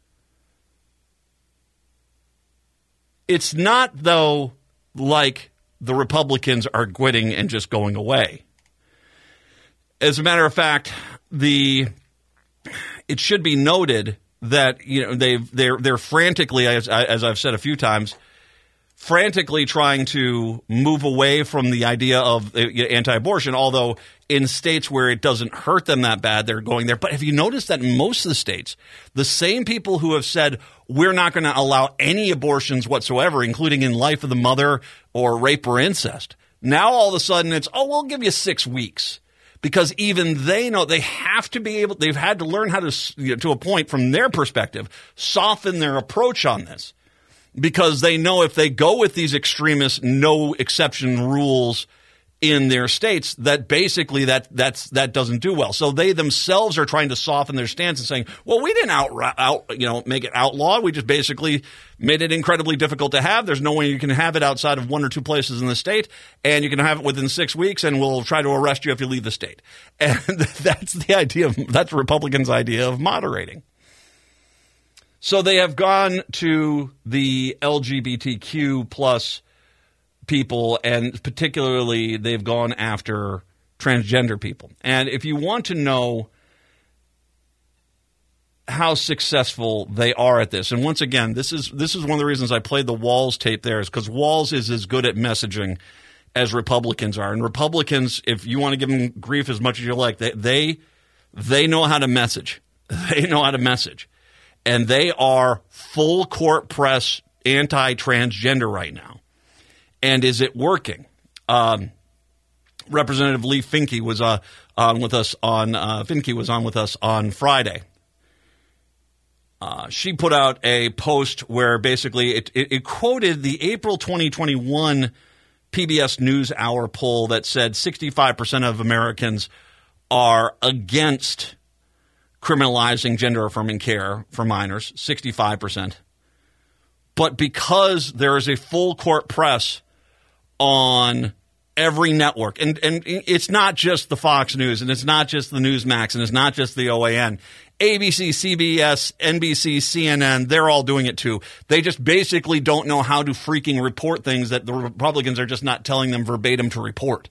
It's not, though, like the Republicans are quitting and just going away. As a matter of fact, it should be noted that they're frantically, as I've said a few times, frantically trying to move away from the idea of anti-abortion, although in states where it doesn't hurt them that bad, they're going there. But have you noticed that in most of the states, the same people who have said, we're not going to allow any abortions whatsoever, including in life of the mother or rape or incest, now all of a sudden it's, we'll give you 6 weeks. Because even they know they have to be able, they've had to learn how to a point from their perspective, soften their approach on this. Because they know if they go with these extremist no exception rules in their states, that basically that doesn't do well. So they themselves are trying to soften their stance and saying, well, we didn't make it outlawed. We just basically made it incredibly difficult to have. There's no way you can have it outside of 1 or 2 places in the state, and you can have it within 6 weeks, and we'll try to arrest you if you leave the state. And that's the idea. That's Republicans' idea of moderating. So they have gone to the LGBTQ plus people, and particularly they've gone after transgender people. And if you want to know how successful they are at this, and once again, this is one of the reasons I played the Walz tape there, is because Walz is as good at messaging as Republicans are. And Republicans, if you want to give them grief as much as you like, they know how to message. They know how to message. And they are full court press anti-transgender right now. And is it working? Representative Lee Finke was on with us on Friday. She put out a post where basically it quoted the April 2021 PBS NewsHour poll that said 65% of Americans are against criminalizing gender-affirming care for minors, 65%. But because there is a full court press on every network, and it's not just the Fox News, and it's not just the Newsmax, and it's not just the OAN. ABC, CBS, NBC, CNN, they're all doing it too. They just basically don't know how to freaking report things that the Republicans are just not telling them verbatim to report.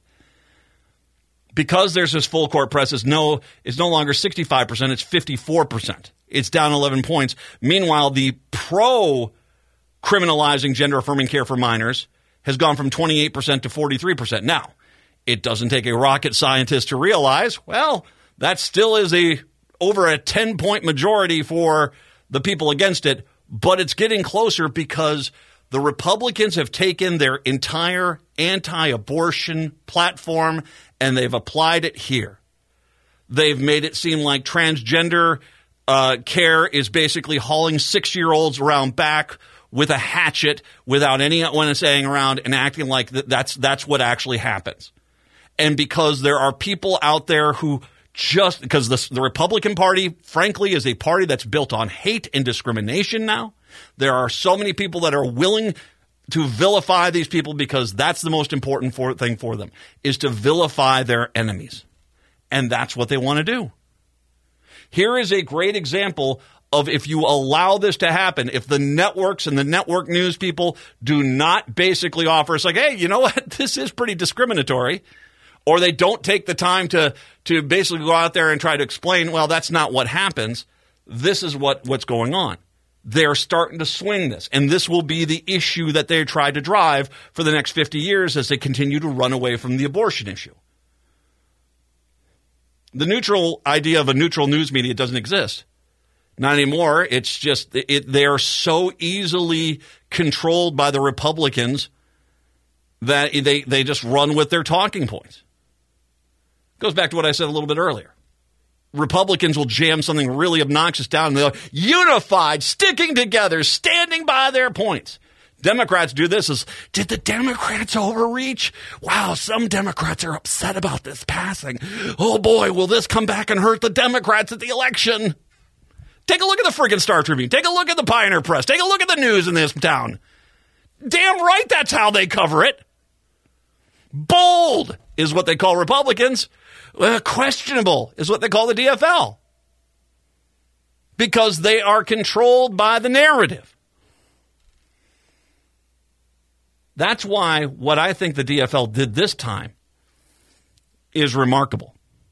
Because there's this full court press, it's no longer 65%, it's 54%. It's down 11 points. Meanwhile, the pro-criminalizing gender-affirming care for minors has gone from 28% to 43%. Now, it doesn't take a rocket scientist to realize, well, that still is over a 10-point majority for the people against it, but it's getting closer because the Republicans have taken their entire anti-abortion platform and they've applied it here. They've made it seem like transgender care is basically hauling 6-year-olds around back with a hatchet without anyone saying around and acting like that's what actually happens. And because there are people out there who just because the Republican Party, frankly, is a party that's built on hate and discrimination now. There are so many people that are willing to vilify these people because that's the most important thing for them, is to vilify their enemies. And that's what they want to do. Here is a great example of if you allow this to happen, if the networks and the network news people do not basically offer, it's like, hey, you know what, this is pretty discriminatory, or they don't take the time to basically go out there and try to explain, well, that's not what happens. This is what's going on. They're starting to swing this, and this will be the issue that they try to drive for the next 50 years as they continue to run away from the abortion issue. The neutral idea of a neutral news media doesn't exist. Not anymore. It's just they are so easily controlled by the Republicans that they just run with their talking points. Goes back to what I said a little bit earlier. Republicans will jam something really obnoxious down and they're unified, sticking together, standing by their points. Democrats do this did the Democrats overreach? Wow, some Democrats are upset about this passing. Oh boy, will this come back and hurt the Democrats at the election? Take a look at the friggin' Star Tribune. Take a look at the Pioneer Press. Take a look at the news in this town. Damn right that's how they cover it. Bold is what they call Republicans. Questionable is what they call the DFL. Because they are controlled by the narrative. That's why what I think the DFL did this time is remarkable.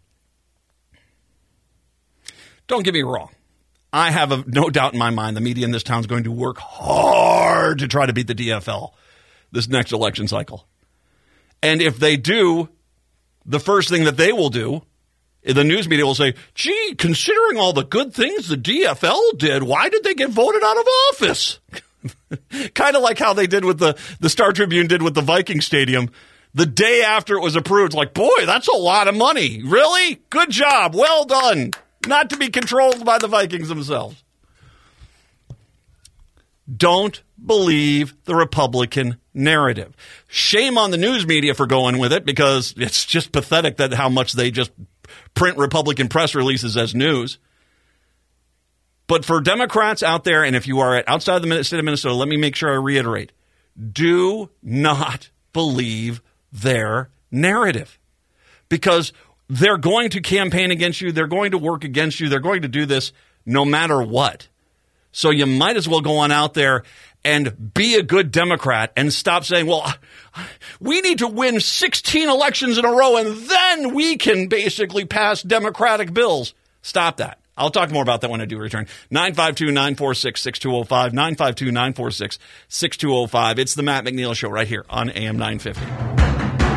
Don't get me wrong. I have no doubt in my mind the media in this town is going to work hard to try to beat the DFL this next election cycle. And if they do, the first thing that they will do, the news media will say, gee, considering all the good things the DFL did, why did they get voted out of office? Kind of like how they did with the Star Tribune did with the Viking Stadium. The day after it was approved, it's like, boy, that's a lot of money. Really? Good job. Well done. Not to be controlled by the Vikings themselves. Don't believe the Republican narrative. Shame on the news media for going with it because it's just pathetic that how much they just print Republican press releases as news. But for Democrats out there, and if you are outside the state of Minnesota, let me make sure I reiterate, do not believe their narrative because they're going to campaign against you. They're going to work against you. They're going to do this no matter what. So you might as well go on out there and be a good Democrat and stop saying, well, we need to win 16 elections in a row and then we can basically pass Democratic bills. Stop that. I'll talk more about that when I do return. 952-946-6205, 952-946-6205. It's the Matt McNeil Show right here on AM 950.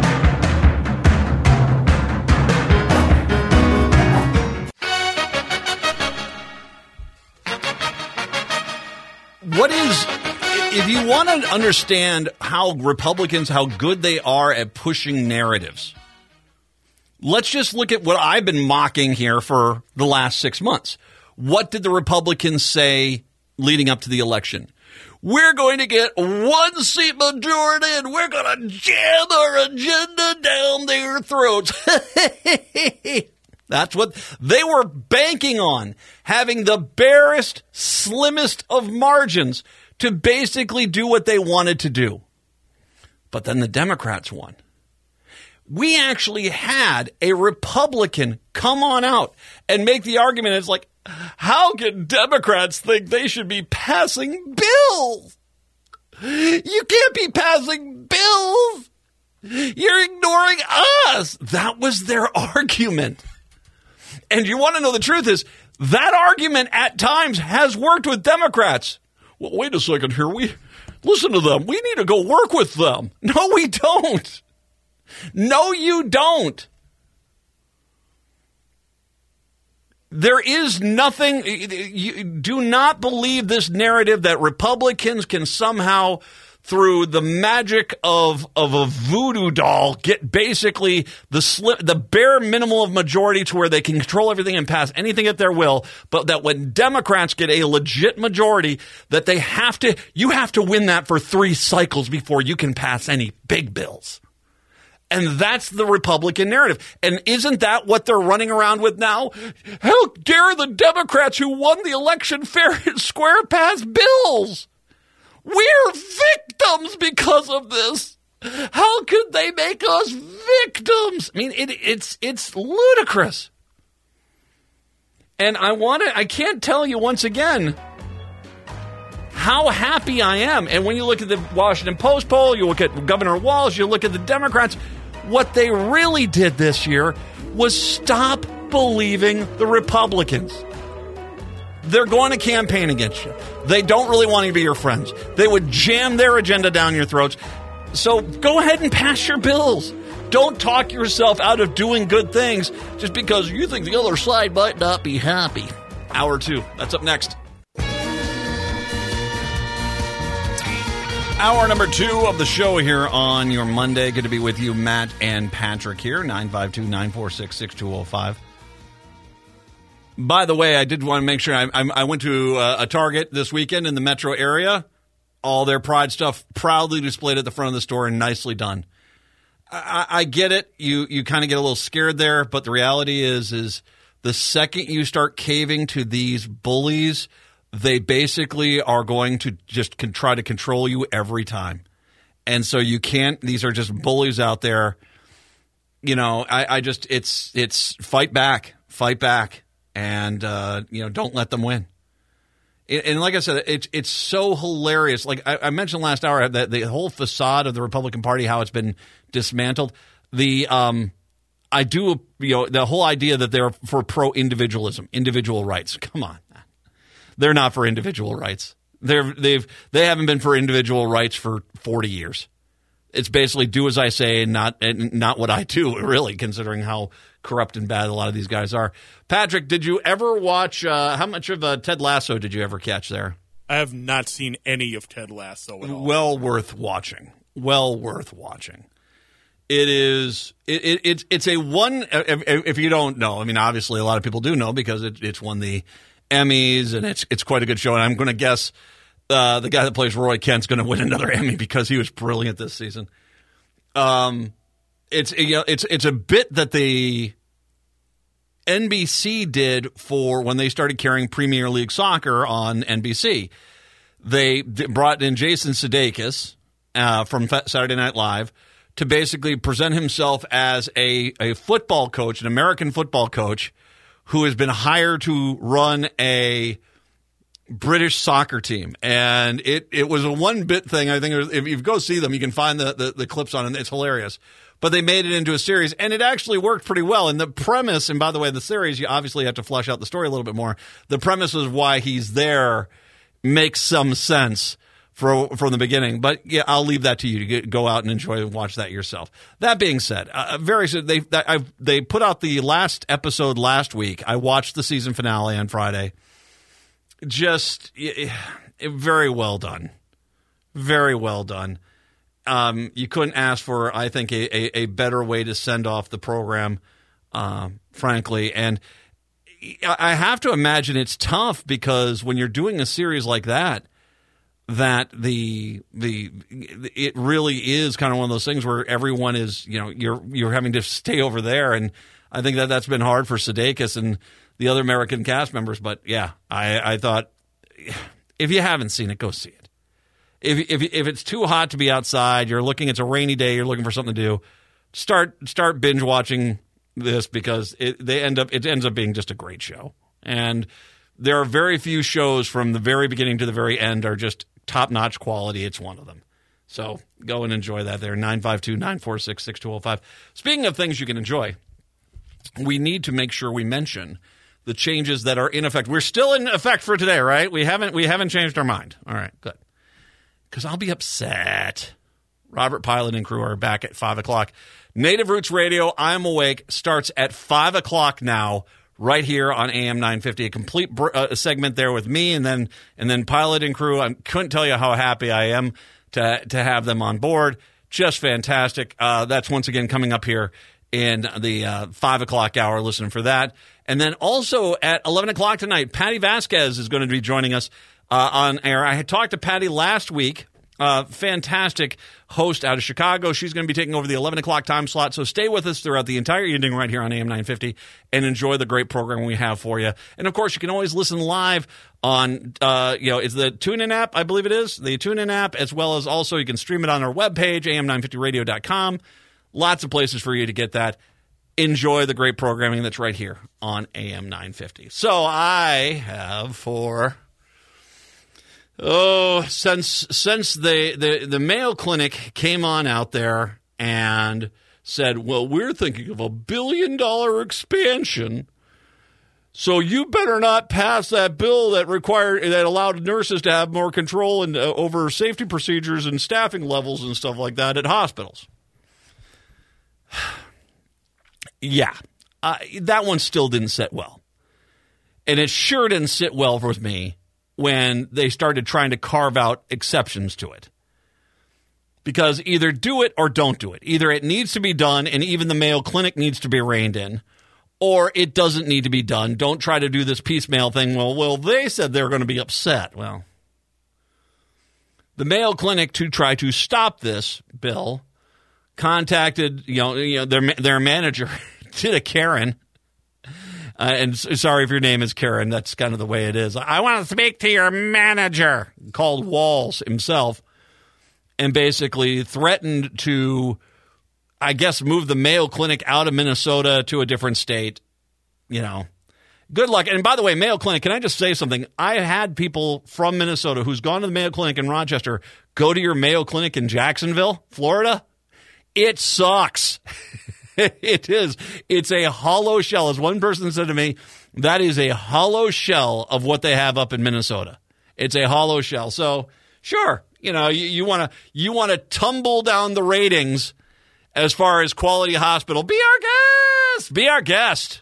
If you want to understand how Republicans, how good they are at pushing narratives, let's just look at what I've been mocking here for the last 6 months. What did the Republicans say leading up to the election? we're going to get 1 seat majority and we're going to jam our agenda down their throats. That's what they were banking on, having the barest, slimmest of margins to basically do what they wanted to do. But then the Democrats won. We actually had a Republican come on out and make the argument. It's like, how can Democrats think they should be passing bills? You can't be passing bills. You're ignoring us. That was their argument. And you want to know the truth is, that argument at times has worked with Democrats. Well, wait a second here. Listen to them. We need to go work with them. No, we don't. No, you don't. There is nothing. You do not believe this narrative that Republicans can somehow, through the magic of a voodoo doll, get basically the bare minimum of majority to where they can control everything and pass anything at their will, but that when Democrats get a legit majority, that you have to win that for 3 cycles before you can pass any big bills. And that's the Republican narrative. And isn't that what they're running around with now? How dare the Democrats who won the election fair and square pass bills? We're victims because of this. How could they make us victims? I mean, it's ludicrous. And I can't tell you once again how happy I am. And when you look at the Washington Post poll, you look at Governor Walz, you look at the Democrats, what they really did this year was stop believing the Republicans. They're going to campaign against you. They don't really want to be your friends. They would jam their agenda down your throats. So go ahead and pass your bills. Don't talk yourself out of doing good things just because you think the other side might not be happy. Hour 2. That's up next. Hour number 2 of the show here on your Monday. Good to be with you, Matt and Patrick here, 952-946-6205. By the way, I did want to make sure I went to a Target this weekend in the metro area. All their Pride stuff proudly displayed at the front of the store and nicely done. I get it. You kind of get a little scared there, but the reality is the second you start caving to these bullies, they basically are going to just try to control you every time. And so you can't, these are just bullies out there. You know, it's fight back. And, don't let them win. And like I said, it's so hilarious. Like I mentioned last hour, that the whole facade of the Republican Party, how it's been dismantled. The whole idea that they're for pro-individualism, individual rights. Come on. They're not for individual rights. They haven't been for individual rights for 40 years. It's basically do as I say and not what I do, really, considering how corrupt and bad a lot of these guys are. Patrick, did you ever watch how much of Ted Lasso did you ever catch there? I have not seen any of Ted Lasso at all. Well worth watching. It is. It's a one. If you don't know, I mean, obviously a lot of people do know because it's won the Emmys and it's quite a good show. And I'm going to guess the guy that plays Roy Kent's going to win another Emmy because he was brilliant this season. It's a bit that the NBC did for when they started carrying Premier League soccer on NBC. They brought in Jason Sudeikis from Saturday Night Live to basically present himself as a football coach, an American football coach, who has been hired to run a British soccer team. And it was a one-bit thing. I think if you go see them, you can find the clips on it. It's hilarious. But they made it into a series, and it actually worked pretty well. And the premise, and by the way, the series, you obviously have to flesh out the story a little bit more. The premise is why he's there makes some sense from the beginning. But yeah, I'll leave that to you to go out and enjoy and watch that yourself. That being said, they put out the last episode last week. I watched the season finale on Friday. Just very well done. Very well done. You couldn't ask for, I think, a better way to send off the program, frankly. And I have to imagine it's tough because when you're doing a series like that, that it really is kind of one of those things where everyone is, you're having to stay over there. And I think that's been hard for Sudeikis and the other American cast members. But yeah, I thought if you haven't seen it, go see it. If it's too hot to be outside, it's a rainy day, you're looking for something to do, start binge watching this because it ends up being just a great show. And there are very few shows from the very beginning to the very end are just top-notch quality. It's one of them. So go and enjoy that there, 952-946-6205. Speaking of things you can enjoy, we need to make sure we mention the changes that are in effect. We're still in effect for today, right? We haven't changed our mind. All right, good. Because I'll be upset. Robert Pilot and crew are back at 5 o'clock. Native Roots Radio, I'm Awake, starts at 5 o'clock now, right here on AM 950. A complete segment there with me and then Pilot and crew. I couldn't tell you how happy I am to have them on board. Just fantastic. That's once again coming up here in the 5 o'clock hour. Listen for that. And then also at 11 o'clock tonight, Patty Vasquez is going to be joining us on air. I had talked to Patty last week. Fantastic host out of Chicago. She's going to be taking over the 11 o'clock time slot. So stay with us throughout the entire evening right here on AM 950 and enjoy the great program we have for you. And of course, you can always listen live on, it's the TuneIn app, I believe it is, the TuneIn app, as well as also you can stream it on our webpage, am950radio.com. Lots of places for you to get that. Enjoy the great programming that's right here on AM 950. So I have since the Mayo Clinic came on out there and said, well, we're thinking of $1 billion expansion, so you better not pass that bill that allowed nurses to have more control and over safety procedures and staffing levels and stuff like that at hospitals. Yeah, that one still didn't sit well. And it sure didn't sit well with me when they started trying to carve out exceptions to it. Because either do it or don't do it. Either it needs to be done and even the Mayo Clinic needs to be reined in, or it doesn't need to be done. Don't try to do this piecemeal thing. Well, they said they're going to be upset. Well, the Mayo Clinic, to try to stop this bill, contacted their manager, did a Karen. And sorry if your name is Karen. That's kind of the way it is. I want to speak to your manager, called Walls himself, and basically threatened to, I guess, move the Mayo Clinic out of Minnesota to a different state. Good luck. And by the way, Mayo Clinic, can I just say something? I had people from Minnesota who's gone to the Mayo Clinic in Rochester go to your Mayo Clinic in Jacksonville, Florida. It sucks. It is. It's a hollow shell. As one person said to me, that is a hollow shell of what they have up in Minnesota. It's a hollow shell. So, sure, you want to tumble down the ratings as far as quality hospital. Be our guest. Be our guest.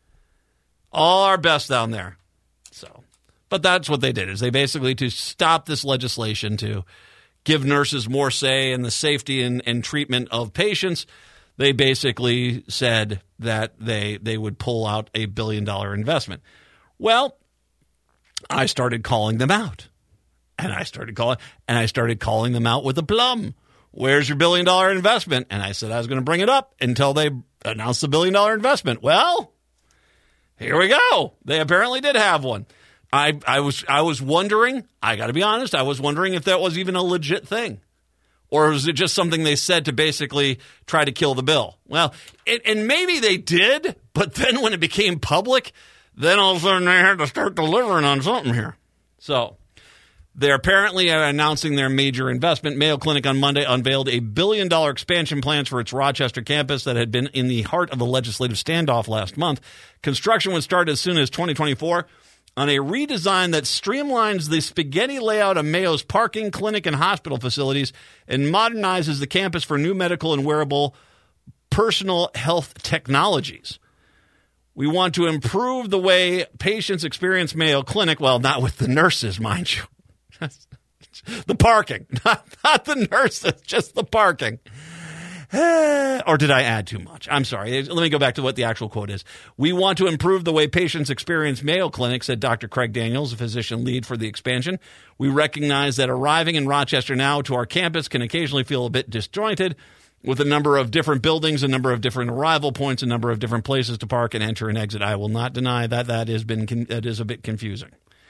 All our best down there. So, but that's what they did, is they basically, to stop this legislation to give nurses more say in the safety and treatment of patients, they basically said that they would pull out $1 billion investment. Well, I started calling them out. And I started calling them out with a plum. Where's your $1 billion investment? And I said I was going to bring it up until they announced the $1 billion investment. Well, here we go. They apparently did have one. I was wondering, I got to be honest, I was wondering if that was even a legit thing. Or was it just something they said to basically try to kill the bill? Well, and maybe they did, but then when it became public, then all of a sudden they had to start delivering on something here. So they're apparently announcing their major investment. Mayo Clinic on Monday unveiled $1 billion expansion plans for its Rochester campus that had been in the heart of the legislative standoff last month. Construction would start as soon as 2024. On a redesign that streamlines the spaghetti layout of Mayo's parking, clinic, and hospital facilities and modernizes the campus for new medical and wearable personal health technologies. We want to improve the way patients experience Mayo Clinic. Well, not with the nurses, mind you. The parking, not the nurses, just the parking. Or or did I add too much? I'm sorry. Let me go back to what the actual quote is. We want to improve the way patients experience Mayo Clinic, said Dr. Craig Daniels, a physician lead for the expansion. We recognize that arriving in Rochester now to our campus can occasionally feel a bit disjointed, with a number of different buildings, a number of different arrival points, a number of different places to park and enter and exit. I will not deny that that is a bit confusing.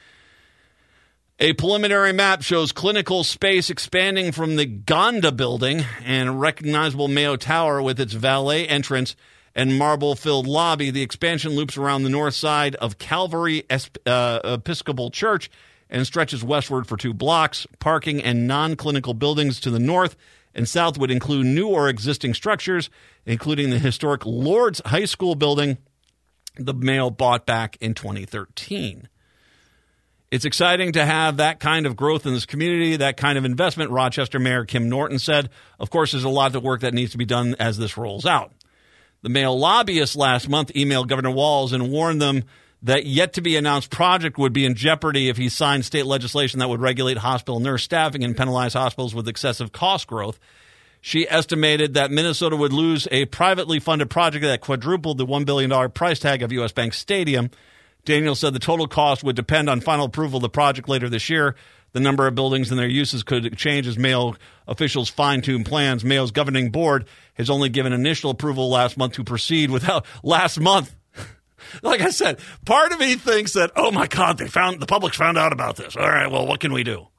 A preliminary map shows clinical space expanding from the Gonda building and a recognizable Mayo Tower with its valet entrance and marble-filled lobby. The expansion loops around the north side of Calvary Episcopal Church and stretches westward for 2 blocks. Parking and non-clinical buildings to the north and south would include new or existing structures, including the historic Lourdes High School building the Mayo bought back in 2013. It's exciting to have that kind of growth in this community, that kind of investment, Rochester Mayor Kim Norton said. Of course, there's a lot of work that needs to be done as this rolls out. The Mayo lobbyists last month emailed Governor Walz and warned them that yet-to-be-announced project would be in jeopardy if he signed state legislation that would regulate hospital nurse staffing and penalize hospitals with excessive cost growth. She estimated that Minnesota would lose a privately funded project that quadrupled the $1 billion price tag of U.S. Bank Stadium. Daniel said the total cost would depend on final approval of the project later this year. The number of buildings and their uses could change as Mayo officials fine-tune plans. Mayo's governing board has only given initial approval last month to proceed without last month. Like I said, part of me thinks that, oh my God, the public's found out about this. All right, well, what can we do?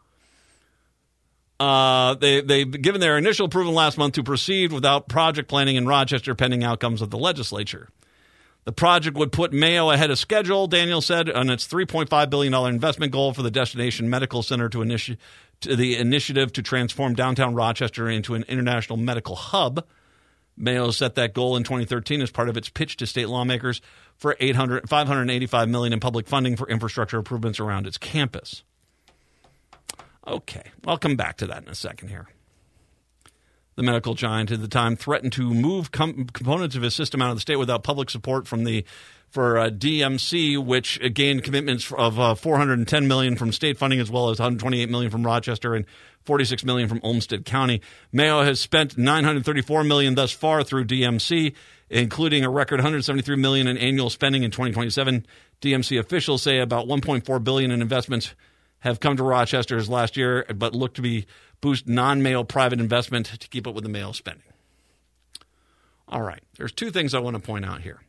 They've given their initial approval last month to proceed without project planning in Rochester pending outcomes of the legislature. The project would put Mayo ahead of schedule, Daniel said, on its $3.5 billion investment goal for the Destination Medical Center to the initiative to transform downtown Rochester into an international medical hub. Mayo set that goal in 2013 as part of its pitch to state lawmakers for $585 million in public funding for infrastructure improvements around its campus. Okay, I'll come back to that in a second here. The medical giant at the time threatened to move components of his system out of the state without public support for DMC, which gained commitments of $410 million from state funding as well as $128 million from Rochester and $46 million from Olmsted County. Mayo has spent $934 million thus far through DMC, including a record $173 million in annual spending in 2027. DMC officials say about $1.4 billion in investments have come to Rochester as last year, but look to boost non-Mayo private investment to keep up with the Mayo spending. All right, there's 2 things I want to point out here.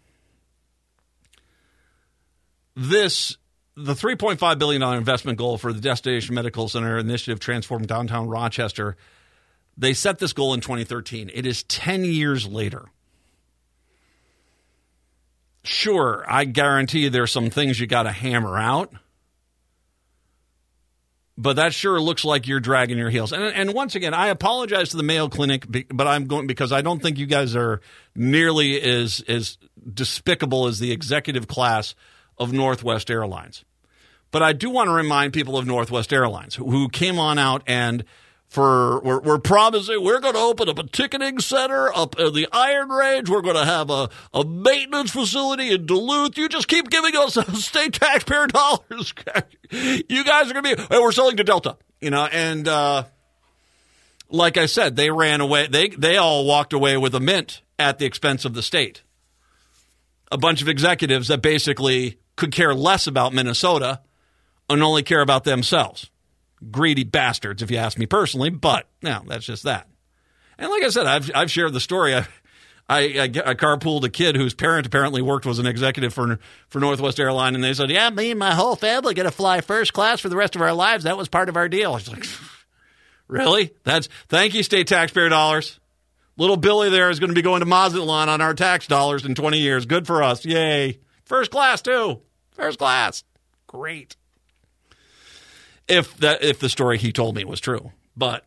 The $3.5 billion investment goal for the Destination Medical Center initiative transformed downtown Rochester, they set this goal in 2013. It is 10 years later. Sure, I guarantee you there's some things you got to hammer out, but that sure looks like you're dragging your heels. And once again, I apologize to the Mayo Clinic, but I'm going because I don't think you guys are nearly as despicable as the executive class of Northwest Airlines. But I do want to remind people of Northwest Airlines who came on out and we're promising we're going to open up a ticketing center up in the Iron Range. We're going to have a maintenance facility in Duluth. You just keep giving us state taxpayer dollars. You guys are going to be, we're selling to Delta, and like I said, they ran away. They all walked away with a mint at the expense of the state. A bunch of executives that basically could care less about Minnesota and only care about themselves. Greedy bastards, if you ask me personally, but no, that's just that. And like I said, I've shared the story. I carpooled a kid whose parent apparently was an executive for Northwest Airlines, and they said, "Yeah, me and my whole family going to fly first class for the rest of our lives. That was part of our deal." I was like, "Really? Thank you, state taxpayer dollars. Little Billy there is going to be going to Mazatlan on our tax dollars in 20 years. Good for us. Yay. First class, too. First class. Great." If the story he told me was true. But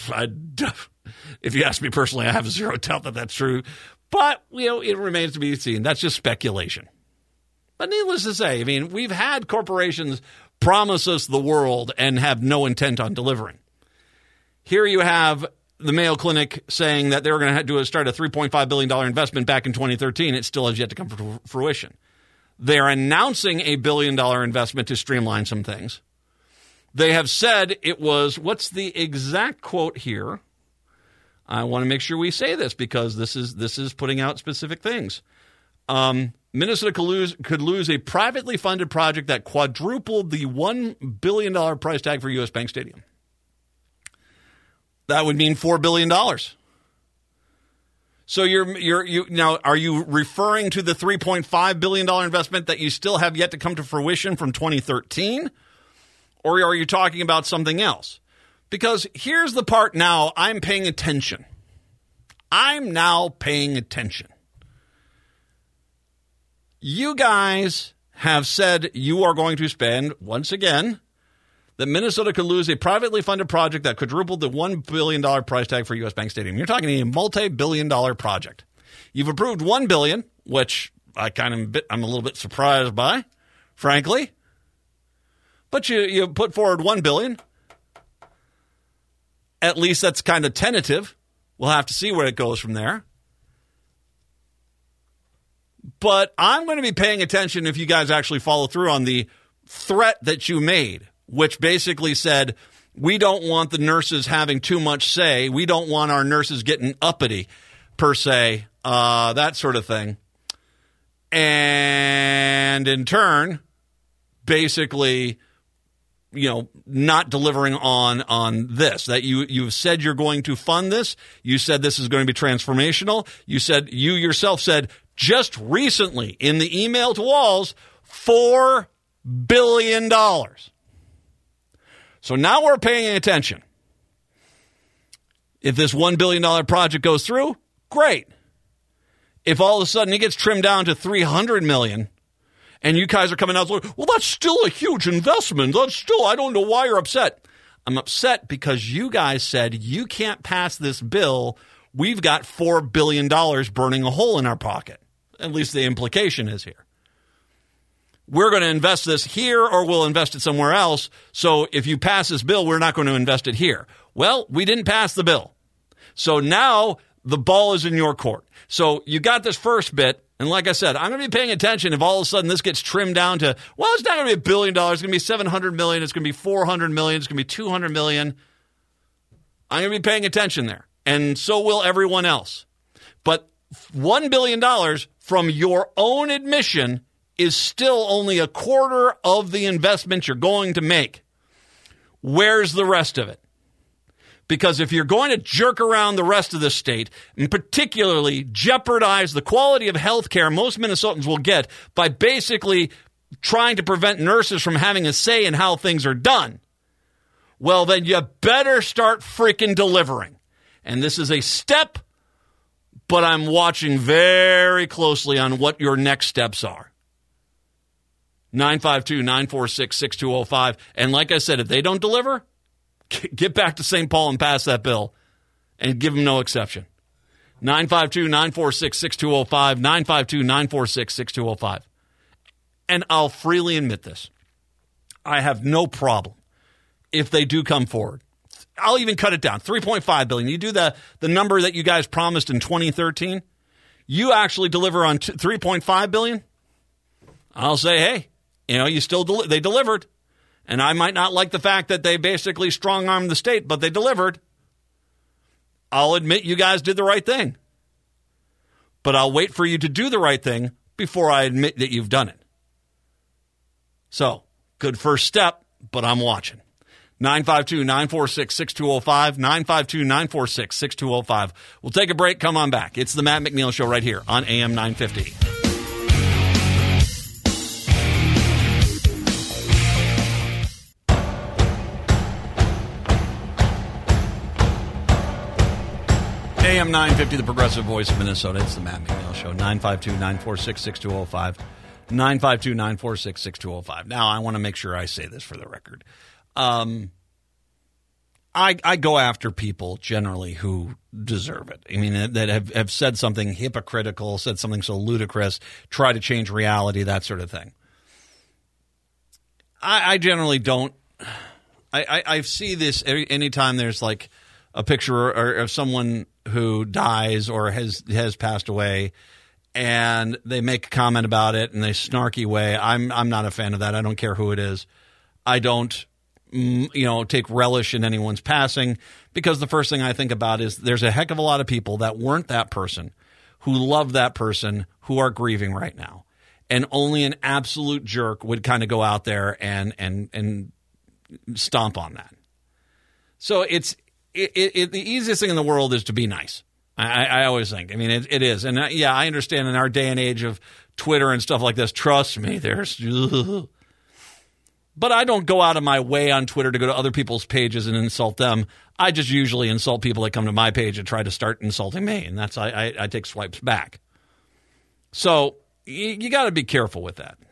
if you ask me personally, I have zero doubt that that's true. But, it remains to be seen. That's just speculation. But needless to say, we've had corporations promise us the world and have no intent on delivering. Here you have the Mayo Clinic saying that they were going to start a $3.5 billion investment back in 2013. It still has yet to come to fruition. They're announcing a $1 billion investment to streamline some things. They have said it was, what's the exact quote here? I want to make sure we say this because this is putting out specific things. Minnesota could lose a privately funded project that quadrupled the $1 billion price tag for U.S. Bank Stadium. That would mean $4 billion. So you now, are you referring to the $3.5 billion investment that you still have yet to come to fruition from 2013? Or are you talking about something else? Because here's the part now I'm paying attention. I'm now paying attention. You guys have said you are going to spend, once again, that Minnesota could lose a privately funded project that quadrupled the $1 billion price tag for U.S. Bank Stadium. You're talking a multi-billion-dollar project. You've approved $1 billion, which I'm a little bit surprised by, frankly. But you put forward $1 billion. At least that's kind of tentative. We'll have to see where it goes from there. But I'm going to be paying attention if you guys actually follow through on the threat that you made, which basically said, we don't want the nurses having too much say. We don't want our nurses getting uppity, per se, that sort of thing. And in turn, basically, not delivering on this, that you've said you're going to fund this. You said this is going to be transformational. You yourself said just recently in the email to Walz, $4 billion. So now we're paying attention. If this $1 billion project goes through, great. If all of a sudden it gets trimmed down to $300 million, and you guys are coming out like, well, that's still a huge investment. I don't know why you're upset. I'm upset because you guys said you can't pass this bill. We've got $4 billion burning a hole in our pocket. At least the implication is here. We're going to invest this here or we'll invest it somewhere else. So if you pass this bill, we're not going to invest it here. Well, we didn't pass the bill. So now the ball is in your court. So you got this first bit. And like I said, I'm going to be paying attention if all of a sudden this gets trimmed down to, well, it's not going to be $1 billion. It's going to be $700 million. It's going to be $400 million. It's going to be $200 million. I'm going to be paying attention there. And so will everyone else. But $1 billion from your own admission is still only a quarter of the investment you're going to make. Where's the rest of it? Because if you're going to jerk around the rest of the state, and particularly jeopardize the quality of health care most Minnesotans will get by basically trying to prevent nurses from having a say in how things are done, well, then you better start freaking delivering. And this is a step, but I'm watching very closely on what your next steps are. 952-946-6205. And like I said, if they don't deliver, get back to St. Paul and pass that bill and give them no exception. 952-946-6205, 952-946-6205. And I'll freely admit this. I have no problem if they do come forward. I'll even cut it down. $3.5 billion. You do the number that you guys promised in 2013. You actually deliver on $3.5 billion. I'll say, hey, you still they delivered. And I might not like the fact that they basically strong-armed the state, but they delivered. I'll admit you guys did the right thing. But I'll wait for you to do the right thing before I admit that you've done it. So, good first step, but I'm watching. 952-946-6205, 952-946-6205. We'll take a break. Come on back. It's the Matt McNeil Show right here on AM 950. AM 950, the progressive voice of Minnesota. It's the Matt McNeil Show. 952-946-6205. 952-946-6205. Now, I want to make sure I say this for the record. I go after people generally who deserve it. I mean, that have said something hypocritical, said something so ludicrous, try to change reality, that sort of thing. I generally don't. I see this anytime there's like a picture of someone who dies or has passed away, and they make a comment about it in a snarky way. I'm not a fan of that. I don't care who it is. I don't take relish in anyone's passing, because the first thing I think about is there's a heck of a lot of people that weren't that person, who love that person, who are grieving right now. And only an absolute jerk would kind of go out there and stomp on that. So the easiest thing in the world is to be nice. I always think. I mean, it is. And I understand in our day and age of Twitter and stuff like this, trust me, but I don't go out of my way on Twitter to go to other people's pages and insult them. I just usually insult people that come to my page and try to start insulting me. And that's, I take swipes back. So you got to be careful with that.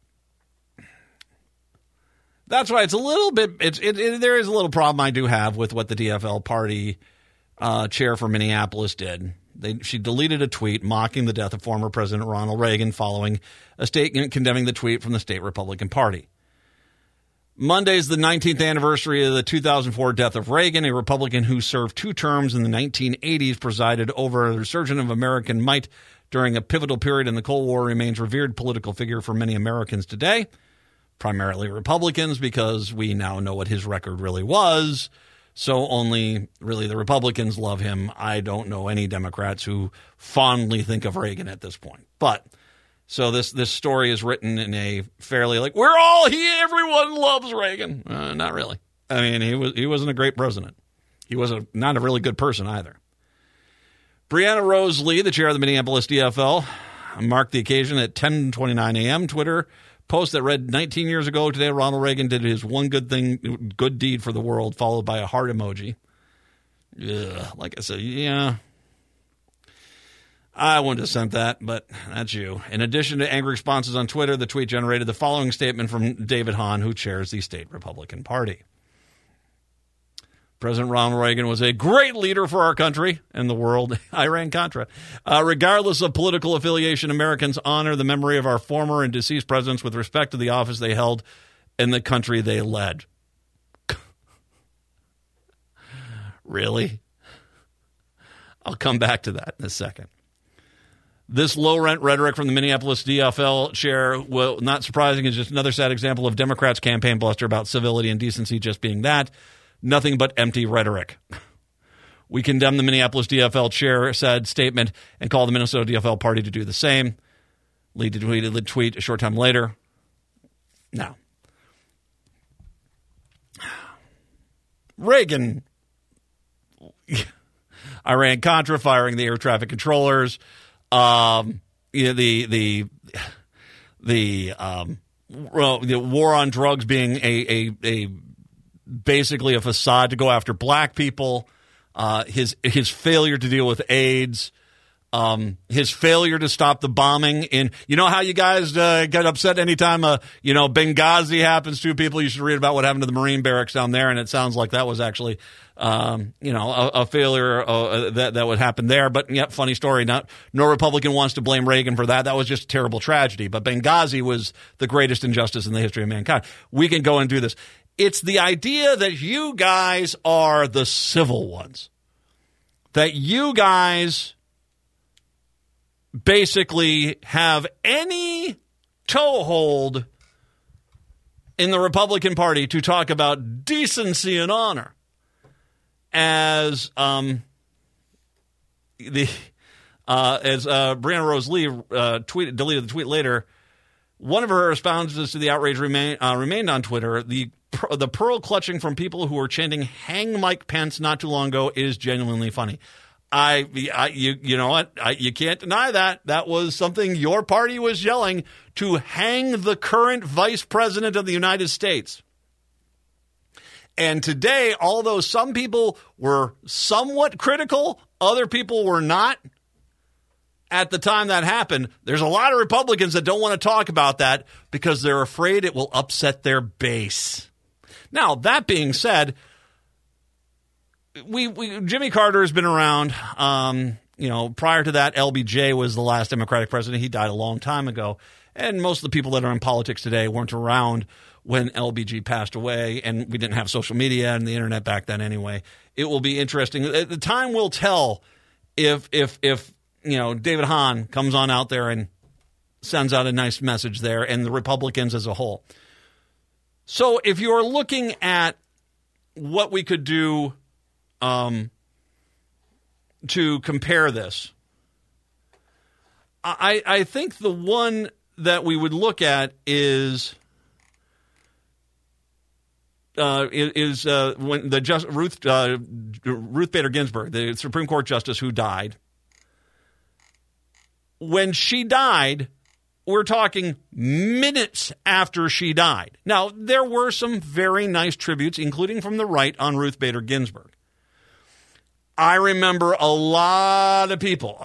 That's why it's a little bit, there is a little problem I do have with what the DFL party chair for Minneapolis did. She deleted a tweet mocking the death of former President Ronald Reagan following a statement condemning the tweet from the state Republican Party. Monday's the 19th anniversary of the 2004 death of Reagan, a Republican who served 2 terms in the 1980s, presided over a resurgence of American might during a pivotal period in the Cold War, remains revered political figure for many Americans today, primarily Republicans, because we now know what his record really was. So only really the Republicans love him. I don't know any Democrats who fondly think of Reagan at this point. But so this story is written in a fairly everyone loves Reagan. Not really. I mean, he wasn't a great president. He was not a really good person either. Brianna Rose Lee, the chair of the Minneapolis DFL, marked the occasion at 10:29 a.m. Twitter post that read, 19 years ago today, Ronald Reagan did his one good deed for the world, followed by a heart emoji. Ugh, like I said, yeah. I wouldn't have sent that, but that's you. In addition to angry responses on Twitter, the tweet generated the following statement from David Hahn, who chairs the state Republican Party. President Ronald Reagan was a great leader for our country and the world. Iran-Contra. Regardless of political affiliation, Americans honor the memory of our former and deceased presidents with respect to the office they held and the country they led. Really? I'll come back to that in a second. This low-rent rhetoric from the Minneapolis DFL chair, well, not surprising, is just another sad example of Democrats' campaign bluster about civility and decency just being that. Nothing but empty rhetoric. We condemn the Minneapolis DFL chair said statement and call the Minnesota DFL party to do the same. Lee deleted the tweet a short time later. Now, Reagan, Iran-Contra, firing the air traffic controllers, the war on drugs being a basically a facade to go after black people, his failure to deal with AIDS, his failure to stop the bombing in, you know how you guys get upset anytime Benghazi happens to people. You should read about what happened to the Marine barracks down there, and it sounds like that was actually a failure that would happen there. But yeah, funny story. No Republican wants to blame Reagan for that. That was just a terrible tragedy. But Benghazi was the greatest injustice in the history of mankind. We can go and do this. It's the idea that you guys are the civil ones, that you guys basically have any toehold in the Republican Party to talk about decency and honor. As Brianna Rose Lee deleted the tweet later, one of her responses to the outrage remained on Twitter. The pearl clutching from people who were chanting "Hang Mike Pence" not too long ago is genuinely funny. You know what? You can't deny that. That was something your party was yelling, to hang the current vice president of the United States. And today, although some people were somewhat critical, other people were not. At the time that happened, there's a lot of Republicans that don't want to talk about that because they're afraid it will upset their base. Now, that being said, Jimmy Carter has been around. Prior to that, LBJ was the last Democratic president. He died a long time ago. And most of the people that are in politics today weren't around when LBJ passed away, and we didn't have social media and the internet back then anyway. It will be interesting. The time will tell if David Hahn comes on out there and sends out a nice message there, and the Republicans as a whole. So if you're looking at what we could do to compare this. I think the one that we would look at is when Ruth Bader Ginsburg, the Supreme Court justice who died. When she died, we're talking minutes after she died. Now, there were some very nice tributes, including from the right, on Ruth Bader Ginsburg. I remember a lot of people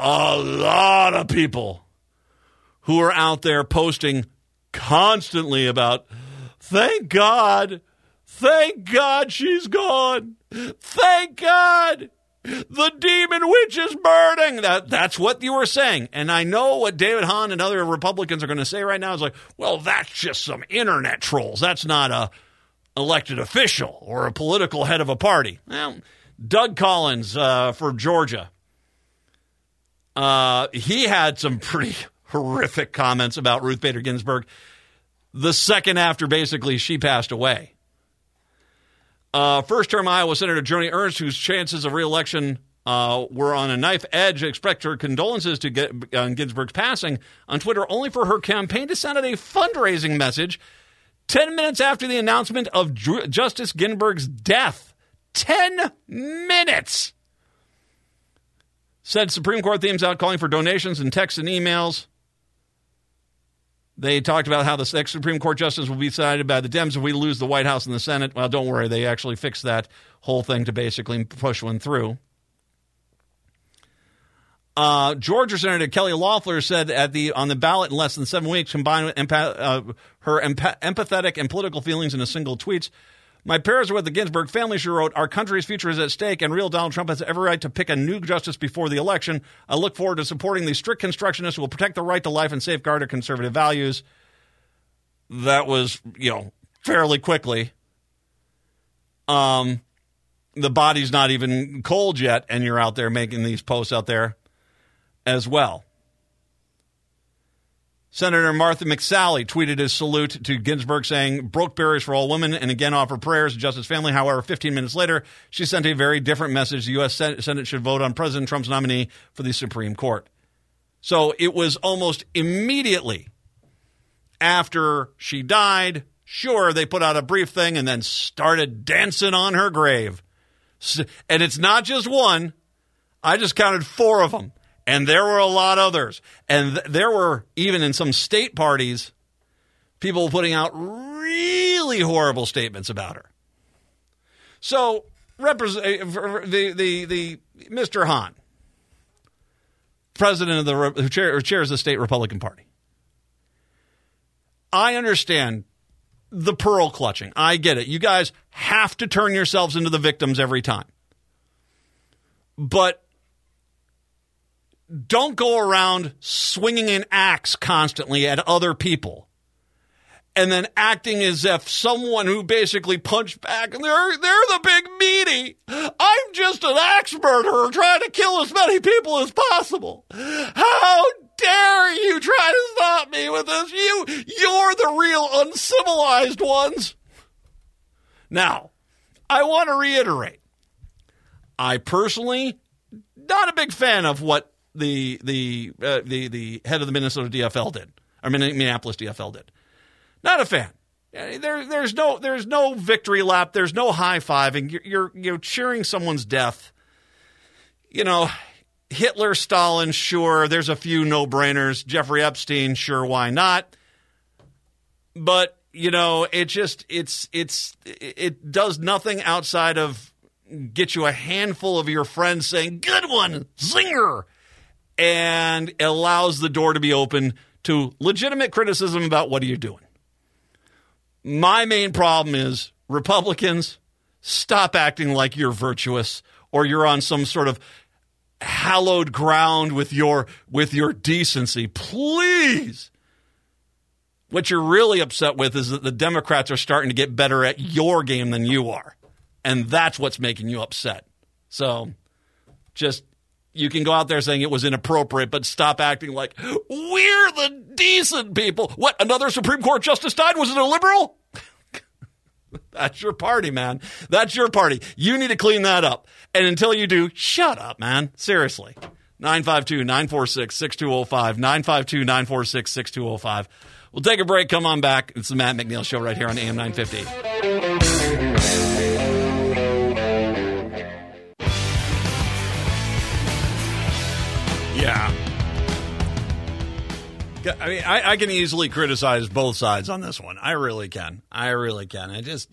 who are out there posting constantly about, thank God she's gone. Thank God the demon witch is burning. That's what you were saying. And I know what David Hahn and other Republicans are going to say right now is like, well, that's just some internet trolls. That's not a elected official or a political head of a party. Well, Doug Collins for Georgia, he had some pretty horrific comments about Ruth Bader Ginsburg the second after basically she passed away. First-term Iowa Senator Joni Ernst, whose chances of re-election were on a knife edge, expressed her condolences to Ginsburg's passing on Twitter, only for her campaign to send out a fundraising message 10 minutes after the announcement of Justice Ginsburg's death. 10 minutes! Said Supreme Court themes out calling for donations and texts and emails. They talked about how the next Supreme Court justice will be decided by the Dems if we lose the White House and the Senate. Well, don't worry. They actually fixed that whole thing to basically push one through. Georgia Senator Kelly Loeffler said on the ballot in less than 7 weeks, combined with her empathetic and political feelings in a single tweet, my prayers are with the Ginsburg family, she wrote. Our country's future is at stake, and real Donald Trump has every right to pick a new justice before the election. I look forward to supporting the strict constructionists who will protect the right to life and safeguard our conservative values. That was, fairly quickly. The body's not even cold yet, and you're out there making these posts out there as well. Senator Martha McSally tweeted his salute to Ginsburg, saying, broke barriers for all women, and again offered prayers to Justice family. However, 15 minutes later, she sent a very different message. The U.S. Senate should vote on President Trump's nominee for the Supreme Court. So it was almost immediately after she died. Sure, they put out a brief thing and then started dancing on her grave. And it's not just one. I just counted 4 of them. And there were a lot others. And there were, even in some state parties, people putting out really horrible statements about her. So, the Mr. Hahn, president of who chairs the state Republican Party. I understand the pearl clutching. I get it. You guys have to turn yourselves into the victims every time. But don't go around swinging an axe constantly at other people and then acting as if someone who basically punched back, and they're the big meaty. I'm just an axe murderer trying to kill as many people as possible. How dare you try to stop me with this? You're the real uncivilized ones. Now, I want to reiterate, I personally not a big fan of what the head of the Minnesota DFL did, or Minneapolis DFL did. Not a fan. There's no victory lap. There's no high fiving. You're cheering someone's death. Hitler, Stalin, sure. There's a few no brainers. Jeffrey Epstein, sure. Why not? But it does nothing outside of get you a handful of your friends saying, "Good one, zinger." And it allows the door to be open to legitimate criticism about what are you doing. My main problem is Republicans, stop acting like you're virtuous or you're on some sort of hallowed ground with your decency. Please. What you're really upset with is that the Democrats are starting to get better at your game than you are. And that's what's making you upset. So you can go out there saying it was inappropriate, but stop acting like we're the decent people. What, another Supreme Court justice died? Was it a liberal? That's your party, man. That's your party. You need to clean that up. And until you do, shut up, man. Seriously. 952-946-6205. 952-946-6205. We'll take a break. Come on back. It's the Matt McNeil Show right here on AM 950. Yeah. I mean, I can easily criticize both sides on this one. I really can. I just,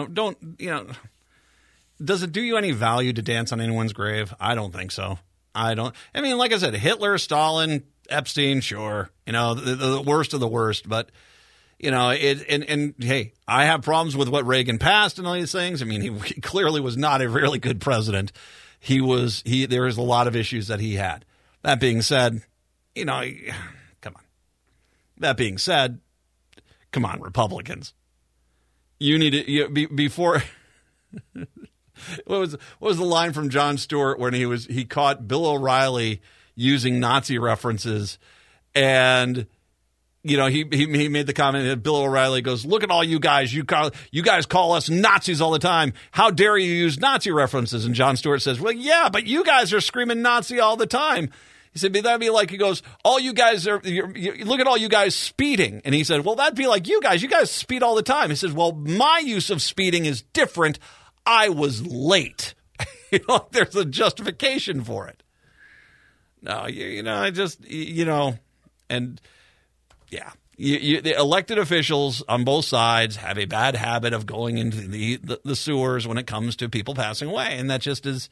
does it do you any value to dance on anyone's grave? I don't think so. I mean, like I said, Hitler, Stalin, Epstein, sure. The worst of the worst. But, and hey, I have problems with what Reagan passed and all these things. I mean, he clearly was not a really good president. There was a lot of issues that he had. That being said, come on. That being said, come on, Republicans. You need to before. What was the line from Jon Stewart when he caught Bill O'Reilly using Nazi references, and he made the comment that Bill O'Reilly goes, "Look at all you guys, you guys call us Nazis all the time. How dare you use Nazi references?" And Jon Stewart says, "Well, yeah, but you guys are screaming Nazi all the time." He said, that'd be like, he goes, all you guys look at all you guys speeding. And he said, well, that'd be like you guys speed all the time. He says, well, my use of speeding is different. I was late. There's a justification for it. No, and yeah, the elected officials on both sides have a bad habit of going into the sewers when it comes to people passing away. And that just is,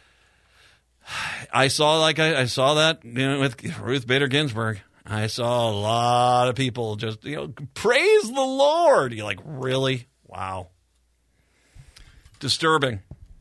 I saw that with Ruth Bader Ginsburg. I saw a lot of people just praise the Lord. You're like, really? Wow. Disturbing.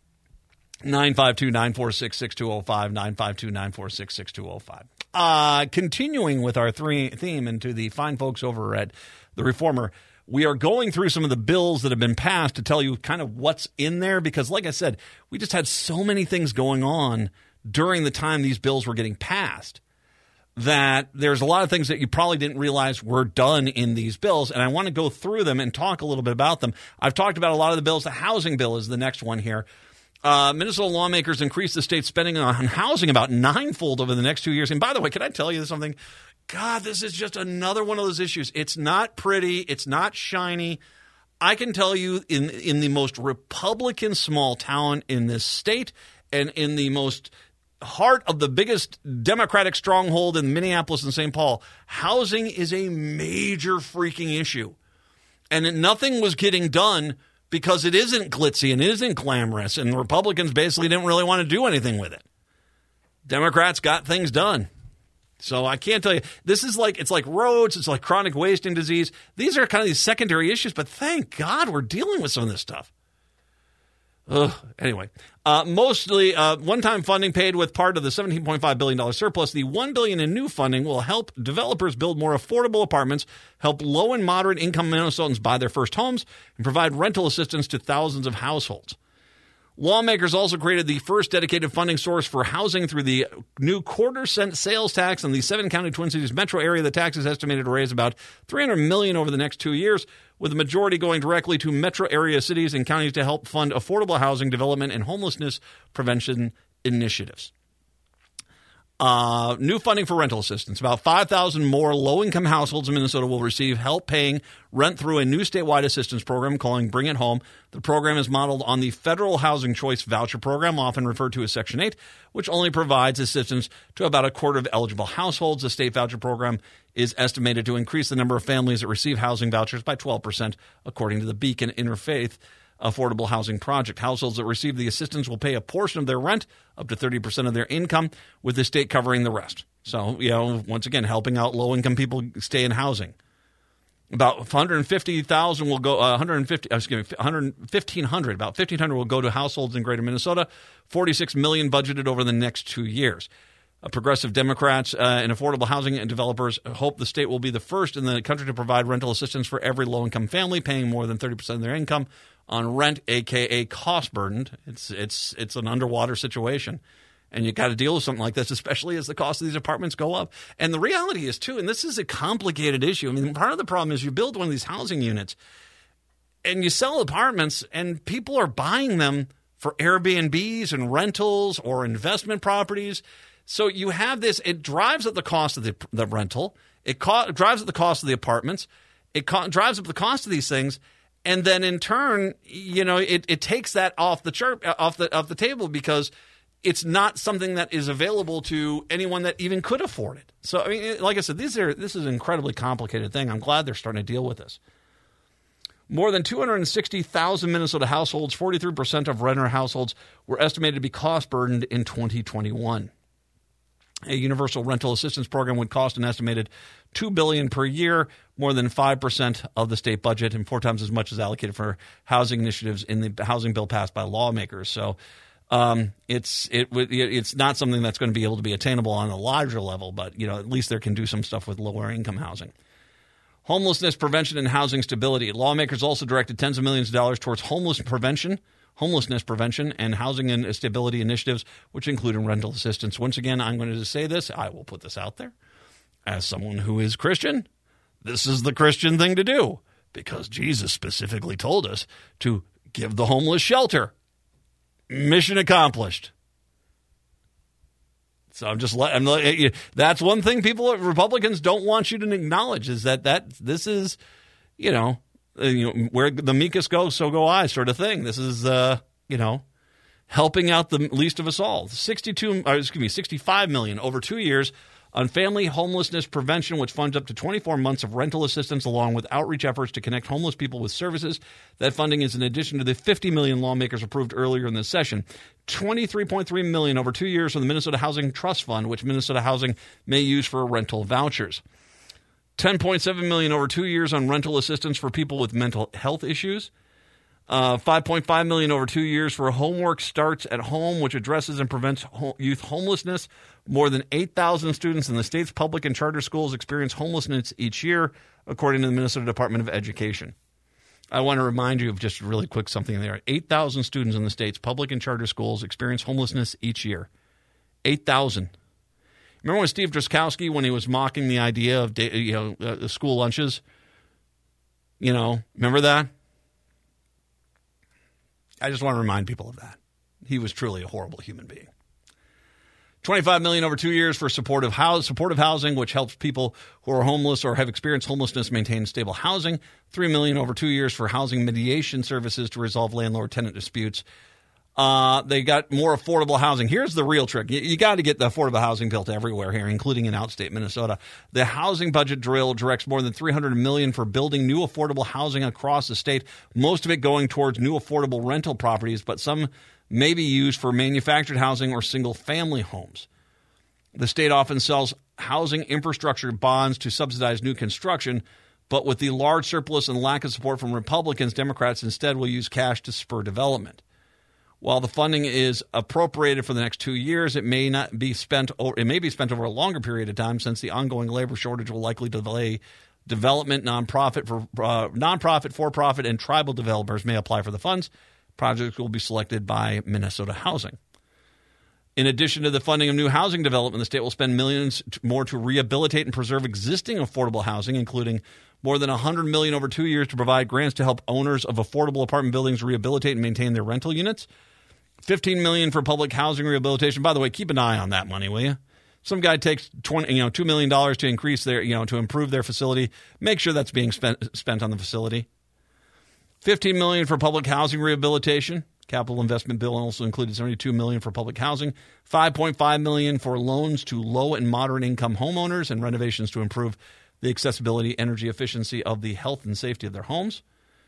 952-946-6205. 952-946-6205. Continuing with our theme into the fine folks over at The Reformer, we are going through some of the bills that have been passed to tell you kind of what's in there, because like I said, we just had so many things going on during the time these bills were getting passed that there's a lot of things that you probably didn't realize were done in these bills, and I want to go through them and talk a little bit about them. I've talked about a lot of the bills. The housing bill is the next one here. Minnesota lawmakers increased the state's spending on housing about ninefold over the next 2 years. And by the way, can I tell you something? God, this is just another one of those issues. It's not pretty. It's not shiny. I can tell you in the most Republican small town in this state and in the most heart of the biggest Democratic stronghold in Minneapolis and St. Paul, housing is a major freaking issue. And nothing was getting done because it isn't glitzy and it isn't glamorous, and Republicans basically didn't really want to do anything with it. Democrats got things done. So I can't tell you. This is it's like roads. It's like chronic wasting disease. These are kind of these secondary issues, but thank God we're dealing with some of this stuff. Anyway, mostly one-time funding paid with part of the $17.5 billion surplus. The $1 billion in new funding will help developers build more affordable apartments, help low and moderate income Minnesotans buy their first homes, and provide rental assistance to thousands of households. Lawmakers also created the first dedicated funding source for housing through the new quarter-cent sales tax in the 7-county Twin Cities metro area. The tax is estimated to raise about $300 million over the next 2 years, with the majority going directly to metro area cities and counties to help fund affordable housing development and homelessness prevention initiatives. New funding for rental assistance. About 5,000 more low-income households in Minnesota will receive help paying rent through a new statewide assistance program calling Bring It Home. The program is modeled on the Federal Housing Choice Voucher Program, often referred to as Section 8, which only provides assistance to about a quarter of eligible households. The state voucher program is estimated to increase the number of families that receive housing vouchers by 12%, according to the Beacon Interfaith Affordable Housing Project. Households that receive the assistance will pay a portion of their rent, up to 30% of their income, with the state covering the rest. So, once again, helping out low-income people stay in housing. About 150,000 will go, 1,500, about 1,500 will go to households in greater Minnesota, 46 million budgeted over the next 2 years. Progressive Democrats and affordable housing and developers hope the state will be the first in the country to provide rental assistance for every low-income family paying more than 30% of their income on rent, a.k.a. cost-burdened. It's an underwater situation, and you got to deal with something like this, especially as the cost of these apartments go up. And the reality is, too, and this is a complicated issue. I mean, part of the problem is you build one of these housing units, and you sell apartments, and people are buying them for Airbnbs and rentals or investment properties. So you have this. It drives up the cost of the rental. It drives up the cost of the apartments. It drives up the cost of these things. And then in turn, it takes that off the table because it's not something that is available to anyone that even could afford it. So, I mean, like I said, this is an incredibly complicated thing. I'm glad they're starting to deal with this. More than 260,000 Minnesota households, 43% of renter households, were estimated to be cost burdened in 2021. A universal rental assistance program would cost an estimated $2 billion per year, more than 5% of the state budget, and 4 times as much is allocated for housing initiatives in the housing bill passed by lawmakers. So it's not something that's going to be able to be attainable on a larger level, but at least there can do some stuff with lower income housing. Homelessness prevention and housing stability. Lawmakers also directed tens of millions of dollars towards homelessness prevention, and housing and stability initiatives, which include rental assistance. Once again, I'm going to say this. I will put this out there. As someone who is Christian, this is the Christian thing to do because Jesus specifically told us to give the homeless shelter. Mission accomplished. So that's one thing Republicans don't want you to acknowledge is that this is, where the meekest go, so go I sort of thing. This is, helping out the least of us all. 65 million over 2 years on family homelessness prevention, which funds up to 24 months of rental assistance along with outreach efforts to connect homeless people with services. That funding is in addition to the $50 million lawmakers approved earlier in this session. $23.3 million over 2 years from the Minnesota Housing Trust Fund, which Minnesota Housing may use for rental vouchers. $10.7 million over 2 years on rental assistance for people with mental health issues. $5.5 million over 2 years for Homework Starts at Home, which addresses and prevents youth homelessness. More than 8,000 students in the state's public and charter schools experience homelessness each year, according to the Minnesota Department of Education. I want to remind you of just really quick something there. 8,000 students in the state's public and charter schools experience homelessness each year. 8,000. Remember when Steve Drazkowski, when he was mocking the idea of school lunches? Remember that? I just want to remind people of that. He was truly a horrible human being. $25 million over 2 years for supportive housing, which helps people who are homeless or have experienced homelessness maintain stable housing. $3 million over 2 years for housing mediation services to resolve landlord-tenant disputes. They got more affordable housing. Here's the real trick. You got to get the affordable housing built everywhere here, including in outstate Minnesota. The housing budget drill directs more than $300 million for building new affordable housing across the state, most of it going towards new affordable rental properties, but some may be used for manufactured housing or single-family homes. The state often sells housing infrastructure bonds to subsidize new construction, but with the large surplus and lack of support from Republicans, Democrats instead will use cash to spur development. While the funding is appropriated for the next 2 years, it may be spent over a longer period of time since the ongoing labor shortage will likely delay development. Nonprofit, for-profit, and tribal developers may apply for the funds. Projects will be selected by Minnesota Housing. In addition to the funding of new housing development, the state will spend millions more to rehabilitate and preserve existing affordable housing, including more than $100 million over 2 years to provide grants to help owners of affordable apartment buildings rehabilitate and maintain their rental units. $15 million for public housing rehabilitation. By the way, keep an eye on that money, will you? Some guy takes $2 million to increase their, to improve their facility. Make sure that's being spent on the facility. $15 million for public housing rehabilitation. Capital investment bill also included $72 million for public housing, $5.5 million for loans to low and moderate income homeowners and renovations to improve the accessibility, energy efficiency of the health and safety of their homes.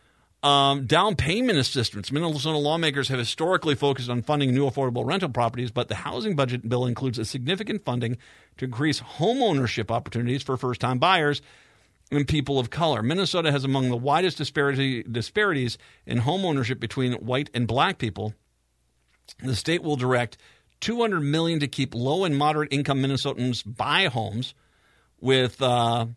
Down payment assistance. Minnesota lawmakers have historically focused on funding new affordable rental properties, but the housing budget bill includes a significant funding to increase home ownership opportunities for first-time buyers and people of color. Minnesota has among the widest disparities in home ownership between white and black people. The state will direct $200 million to keep low and moderate income Minnesotans buy homes, with $150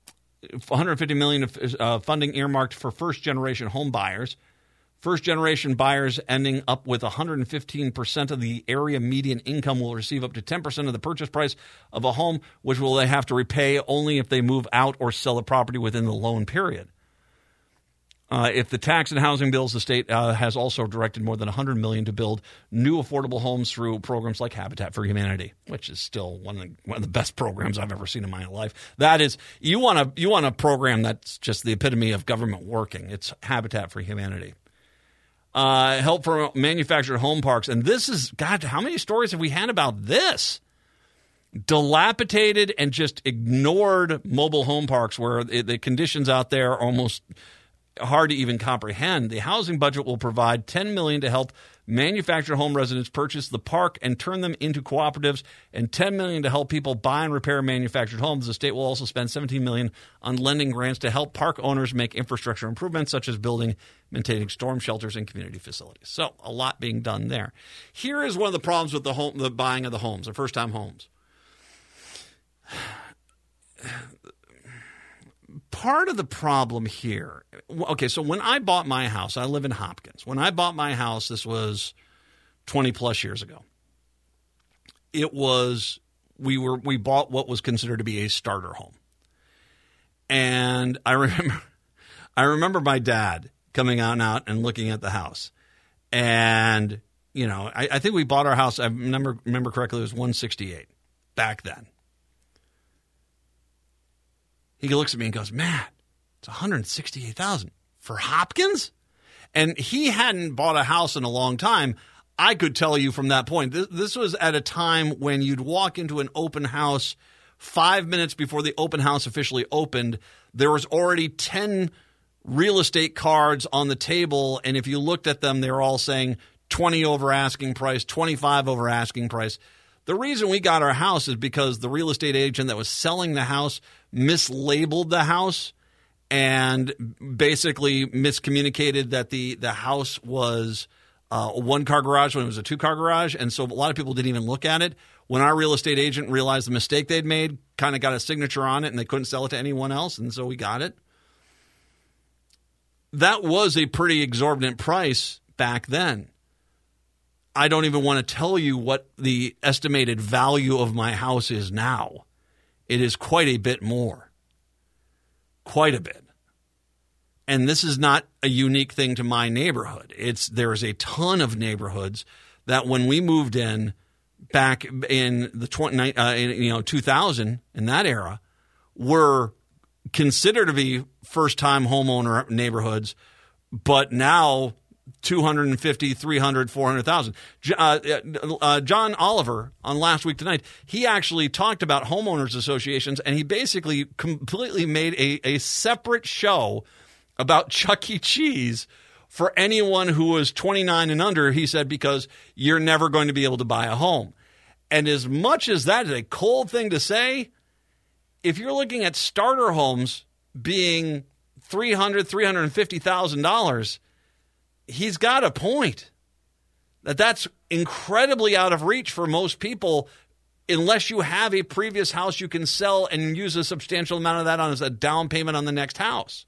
million of funding earmarked for first-generation home buyers. First-generation buyers ending up with 115% of the area median income will receive up to 10% of the purchase price of a home, which will they have to repay only if they move out or sell the property within the loan period. If the tax and housing bills, the state has also directed more than $100 million to build new affordable homes through programs like Habitat for Humanity, which is still one of the best programs I've ever seen in my life. That is, you want a program that's just the epitome of government working. It's Habitat for Humanity. Help for manufactured home parks, and this is, God, how many stories have we had about this? Dilapidated and just ignored mobile home parks where the conditions out there are almost hard to even comprehend. The housing budget will provide $10 million to help manufactured home residents purchase the park and turn them into cooperatives, and $10 million to help people buy and repair manufactured homes. The state will also spend $17 million on lending grants to help park owners make infrastructure improvements, such as building, maintaining storm shelters, and community facilities. So a lot being done there. Here is one of the problems with the buying of the homes, the first-time homes. Part of the problem here, okay, so when I bought my house, I live in Hopkins. When I bought my house, this was 20 plus years ago. It was, we bought what was considered to be a starter home. And I remember my dad coming out and looking at the house. And, you know, I think we bought our house, I remember correctly, it was $168 back then. He looks at me and goes, "Matt, it's $168,000 for Hopkins?" And he hadn't bought a house in a long time. I could tell you from that point, this was at a time when you'd walk into an open house 5 minutes before the open house officially opened. There was already 10 real estate cards on the table, and if you looked at them, they were all saying 20 over asking price, 25 over asking price. The reason we got our house is because the real estate agent that was selling the house mislabeled the house and basically miscommunicated that the house was a one-car garage when it was a two-car garage. And so a lot of people didn't even look at it. When our real estate agent realized the mistake they'd made, kind of got a signature on it, and they couldn't sell it to anyone else, and so we got it. That was a pretty exorbitant price back then. I don't even want to tell you what the estimated value of my house is now. It is quite a bit more. Quite a bit. And this is not a unique thing to my neighborhood. There's a ton of neighborhoods that when we moved in back in the 2000, in that era, were considered to be first-time homeowner neighborhoods, but now 250, 300, 400,000. John Oliver on Last Week Tonight, he actually talked about homeowners associations, and he basically completely made a separate show about Chuck E. Cheese for anyone who was 29 and under, he said, because you're never going to be able to buy a home. And as much as that is a cold thing to say, if you're looking at starter homes being $300,000, $350,000, he's got a point. That's incredibly out of reach for most people unless you have a previous house you can sell and use a substantial amount of that on as a down payment on the next house.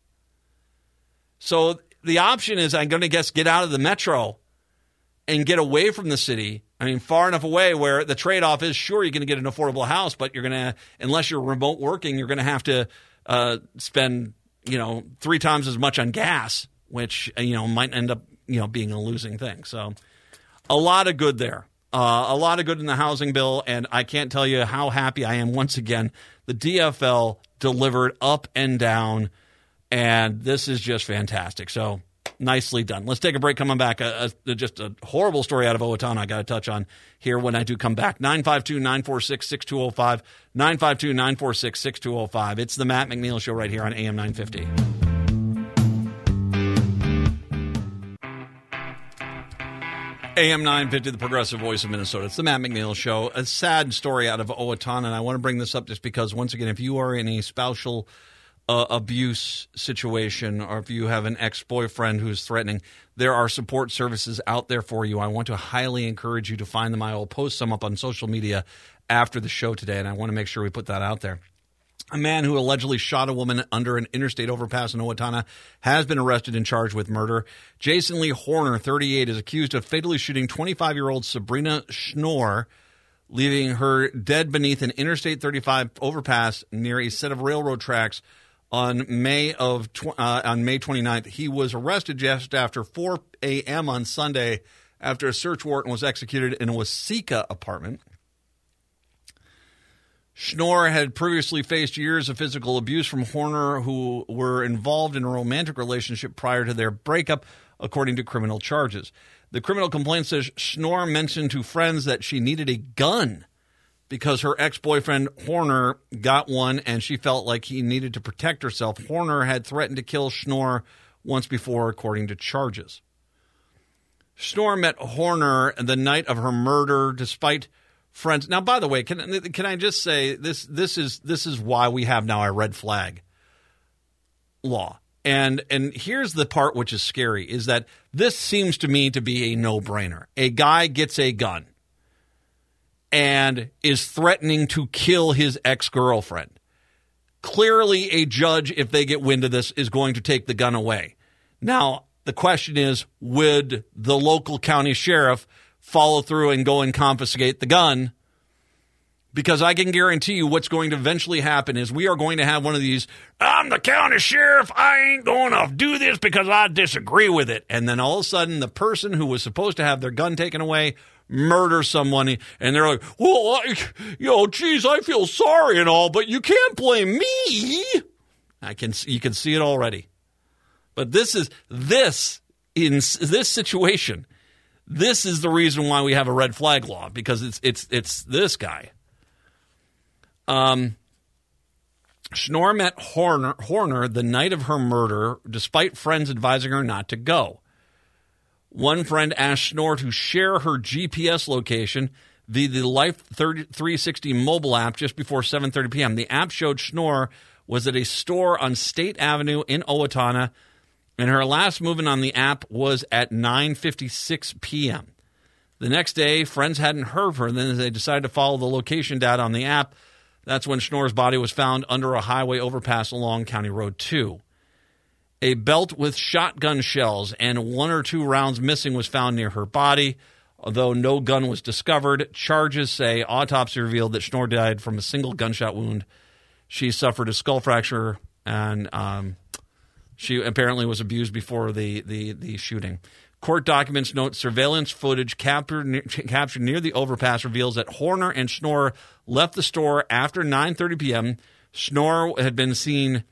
So the option is, I'm going to guess, get out of the metro and get away from the city. I mean, far enough away where the trade-off is, sure, you're going to get an affordable house, but you're going to, unless you're remote working, you're going to have to spend, 3 times as much on gas, which, might end up, being a losing thing. So a lot of good there. A lot of good in the housing bill, and I can't tell you how happy I am once again. The DFL delivered up and down, and this is just fantastic. So nicely done. Let's take a break. Coming back, just a horrible story out of Owatonna I got to touch on here when I do come back. 952-946-6205, 952-946-6205. It's the Matt McNeil Show right here on AM 950. AM 950, the progressive voice of Minnesota. It's the Matt McNeil Show. A sad story out of Owatonna, and I want to bring this up just because, once again, if you are in a spousal abuse situation, or if you have an ex-boyfriend who's threatening, there are support services out there for you. I want to highly encourage you to find them. I will post some up on social media after the show today, and I want to make sure we put that out there. A man who allegedly shot a woman under an interstate overpass in Owatonna has been arrested and charged with murder. Jason Lee Horner, 38, is accused of fatally shooting 25-year-old Sabrina Schnorr, leaving her dead beneath an Interstate 35 overpass near a set of railroad tracks on May 29th. He was arrested just after 4 a.m. on Sunday after a search warrant was executed in a Waseca apartment. Schnorr had previously faced years of physical abuse from Horner, who were involved in a romantic relationship prior to their breakup, according to criminal charges. The criminal complaint says Schnorr mentioned to friends that she needed a gun because her ex-boyfriend Horner got one and she felt like he needed to protect herself. Horner had threatened to kill Schnorr once before, according to charges. Schnorr met Horner the night of her murder, despite friends. Now, by the way, can I just say this is why we have now a red flag law. And here's the part which is scary, is that this seems to me to be a no-brainer. A guy gets a gun and is threatening to kill his ex-girlfriend. Clearly, a judge, if they get wind of this, is going to take the gun away. Now, the question is, would the local county sheriff follow through and go and confiscate the gun? Because I can guarantee you what's going to eventually happen is we are going to have one of these, I'm the county sheriff, I ain't going to do this because I disagree with it. And then all of a sudden, the person who was supposed to have their gun taken away murders someone, and they're like, well, geez, I feel sorry and all, but you can't blame me. You can see it already. But in this situation, this is the reason why we have a red flag law, because it's this guy. Schnorr met Horner the night of her murder, despite friends advising her not to go. One friend asked Schnorr to share her GPS location via the Life 360 mobile app just before 7:30 p.m. The app showed Schnorr was at a store on State Avenue in Owatonna, and her last movement on the app was at 9:56 p.m. The next day, friends hadn't heard from her, and then they decided to follow the location data on the app. That's when Schnorr's body was found under a highway overpass along County Road 2. A belt with shotgun shells and 1 or 2 rounds missing was found near her body. Although no gun was discovered, charges say autopsy revealed that Schnorr died from a single gunshot wound. She suffered a skull fracture, and she apparently was abused before the shooting. Court documents note surveillance footage captured near the overpass reveals that Horner and Schnorr left the store after 9:30 p.m. Schnorr had been seen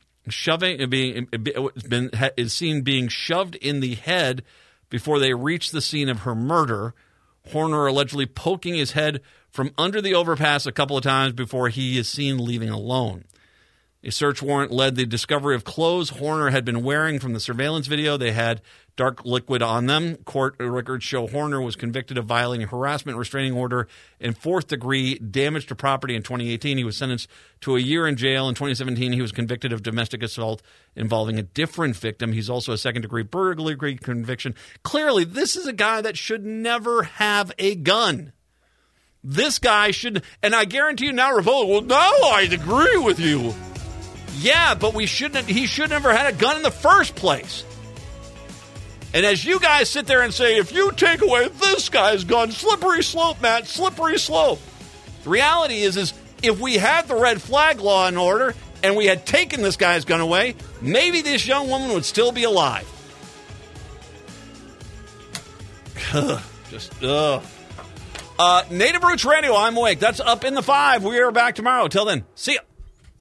being shoved in the head before they reached the scene of her murder. Horner allegedly poking his head from under the overpass a couple of times before he is seen leaving alone. A search warrant led the discovery of clothes Horner had been wearing from the surveillance video. They had dark liquid on them. Court records show Horner was convicted of violating a harassment restraining order and 4th-degree damage to property in 2018. He was sentenced to a year in jail. In 2017, he was convicted of domestic assault involving a different victim. He's also a 2nd-degree burglary conviction. Clearly, this is a guy that should never have a gun. This guy should, and I guarantee you now, Republic, well, no, I agree with you. Yeah, but he should never had a gun in the first place. And as you guys sit there and say, if you take away this guy's gun, slippery slope, Matt, slippery slope. The reality is if we had the red flag law in order and we had taken this guy's gun away, maybe this young woman would still be alive. Native Roots Radio, I'm awake. That's up in the 5. We are back tomorrow. Till then, see ya.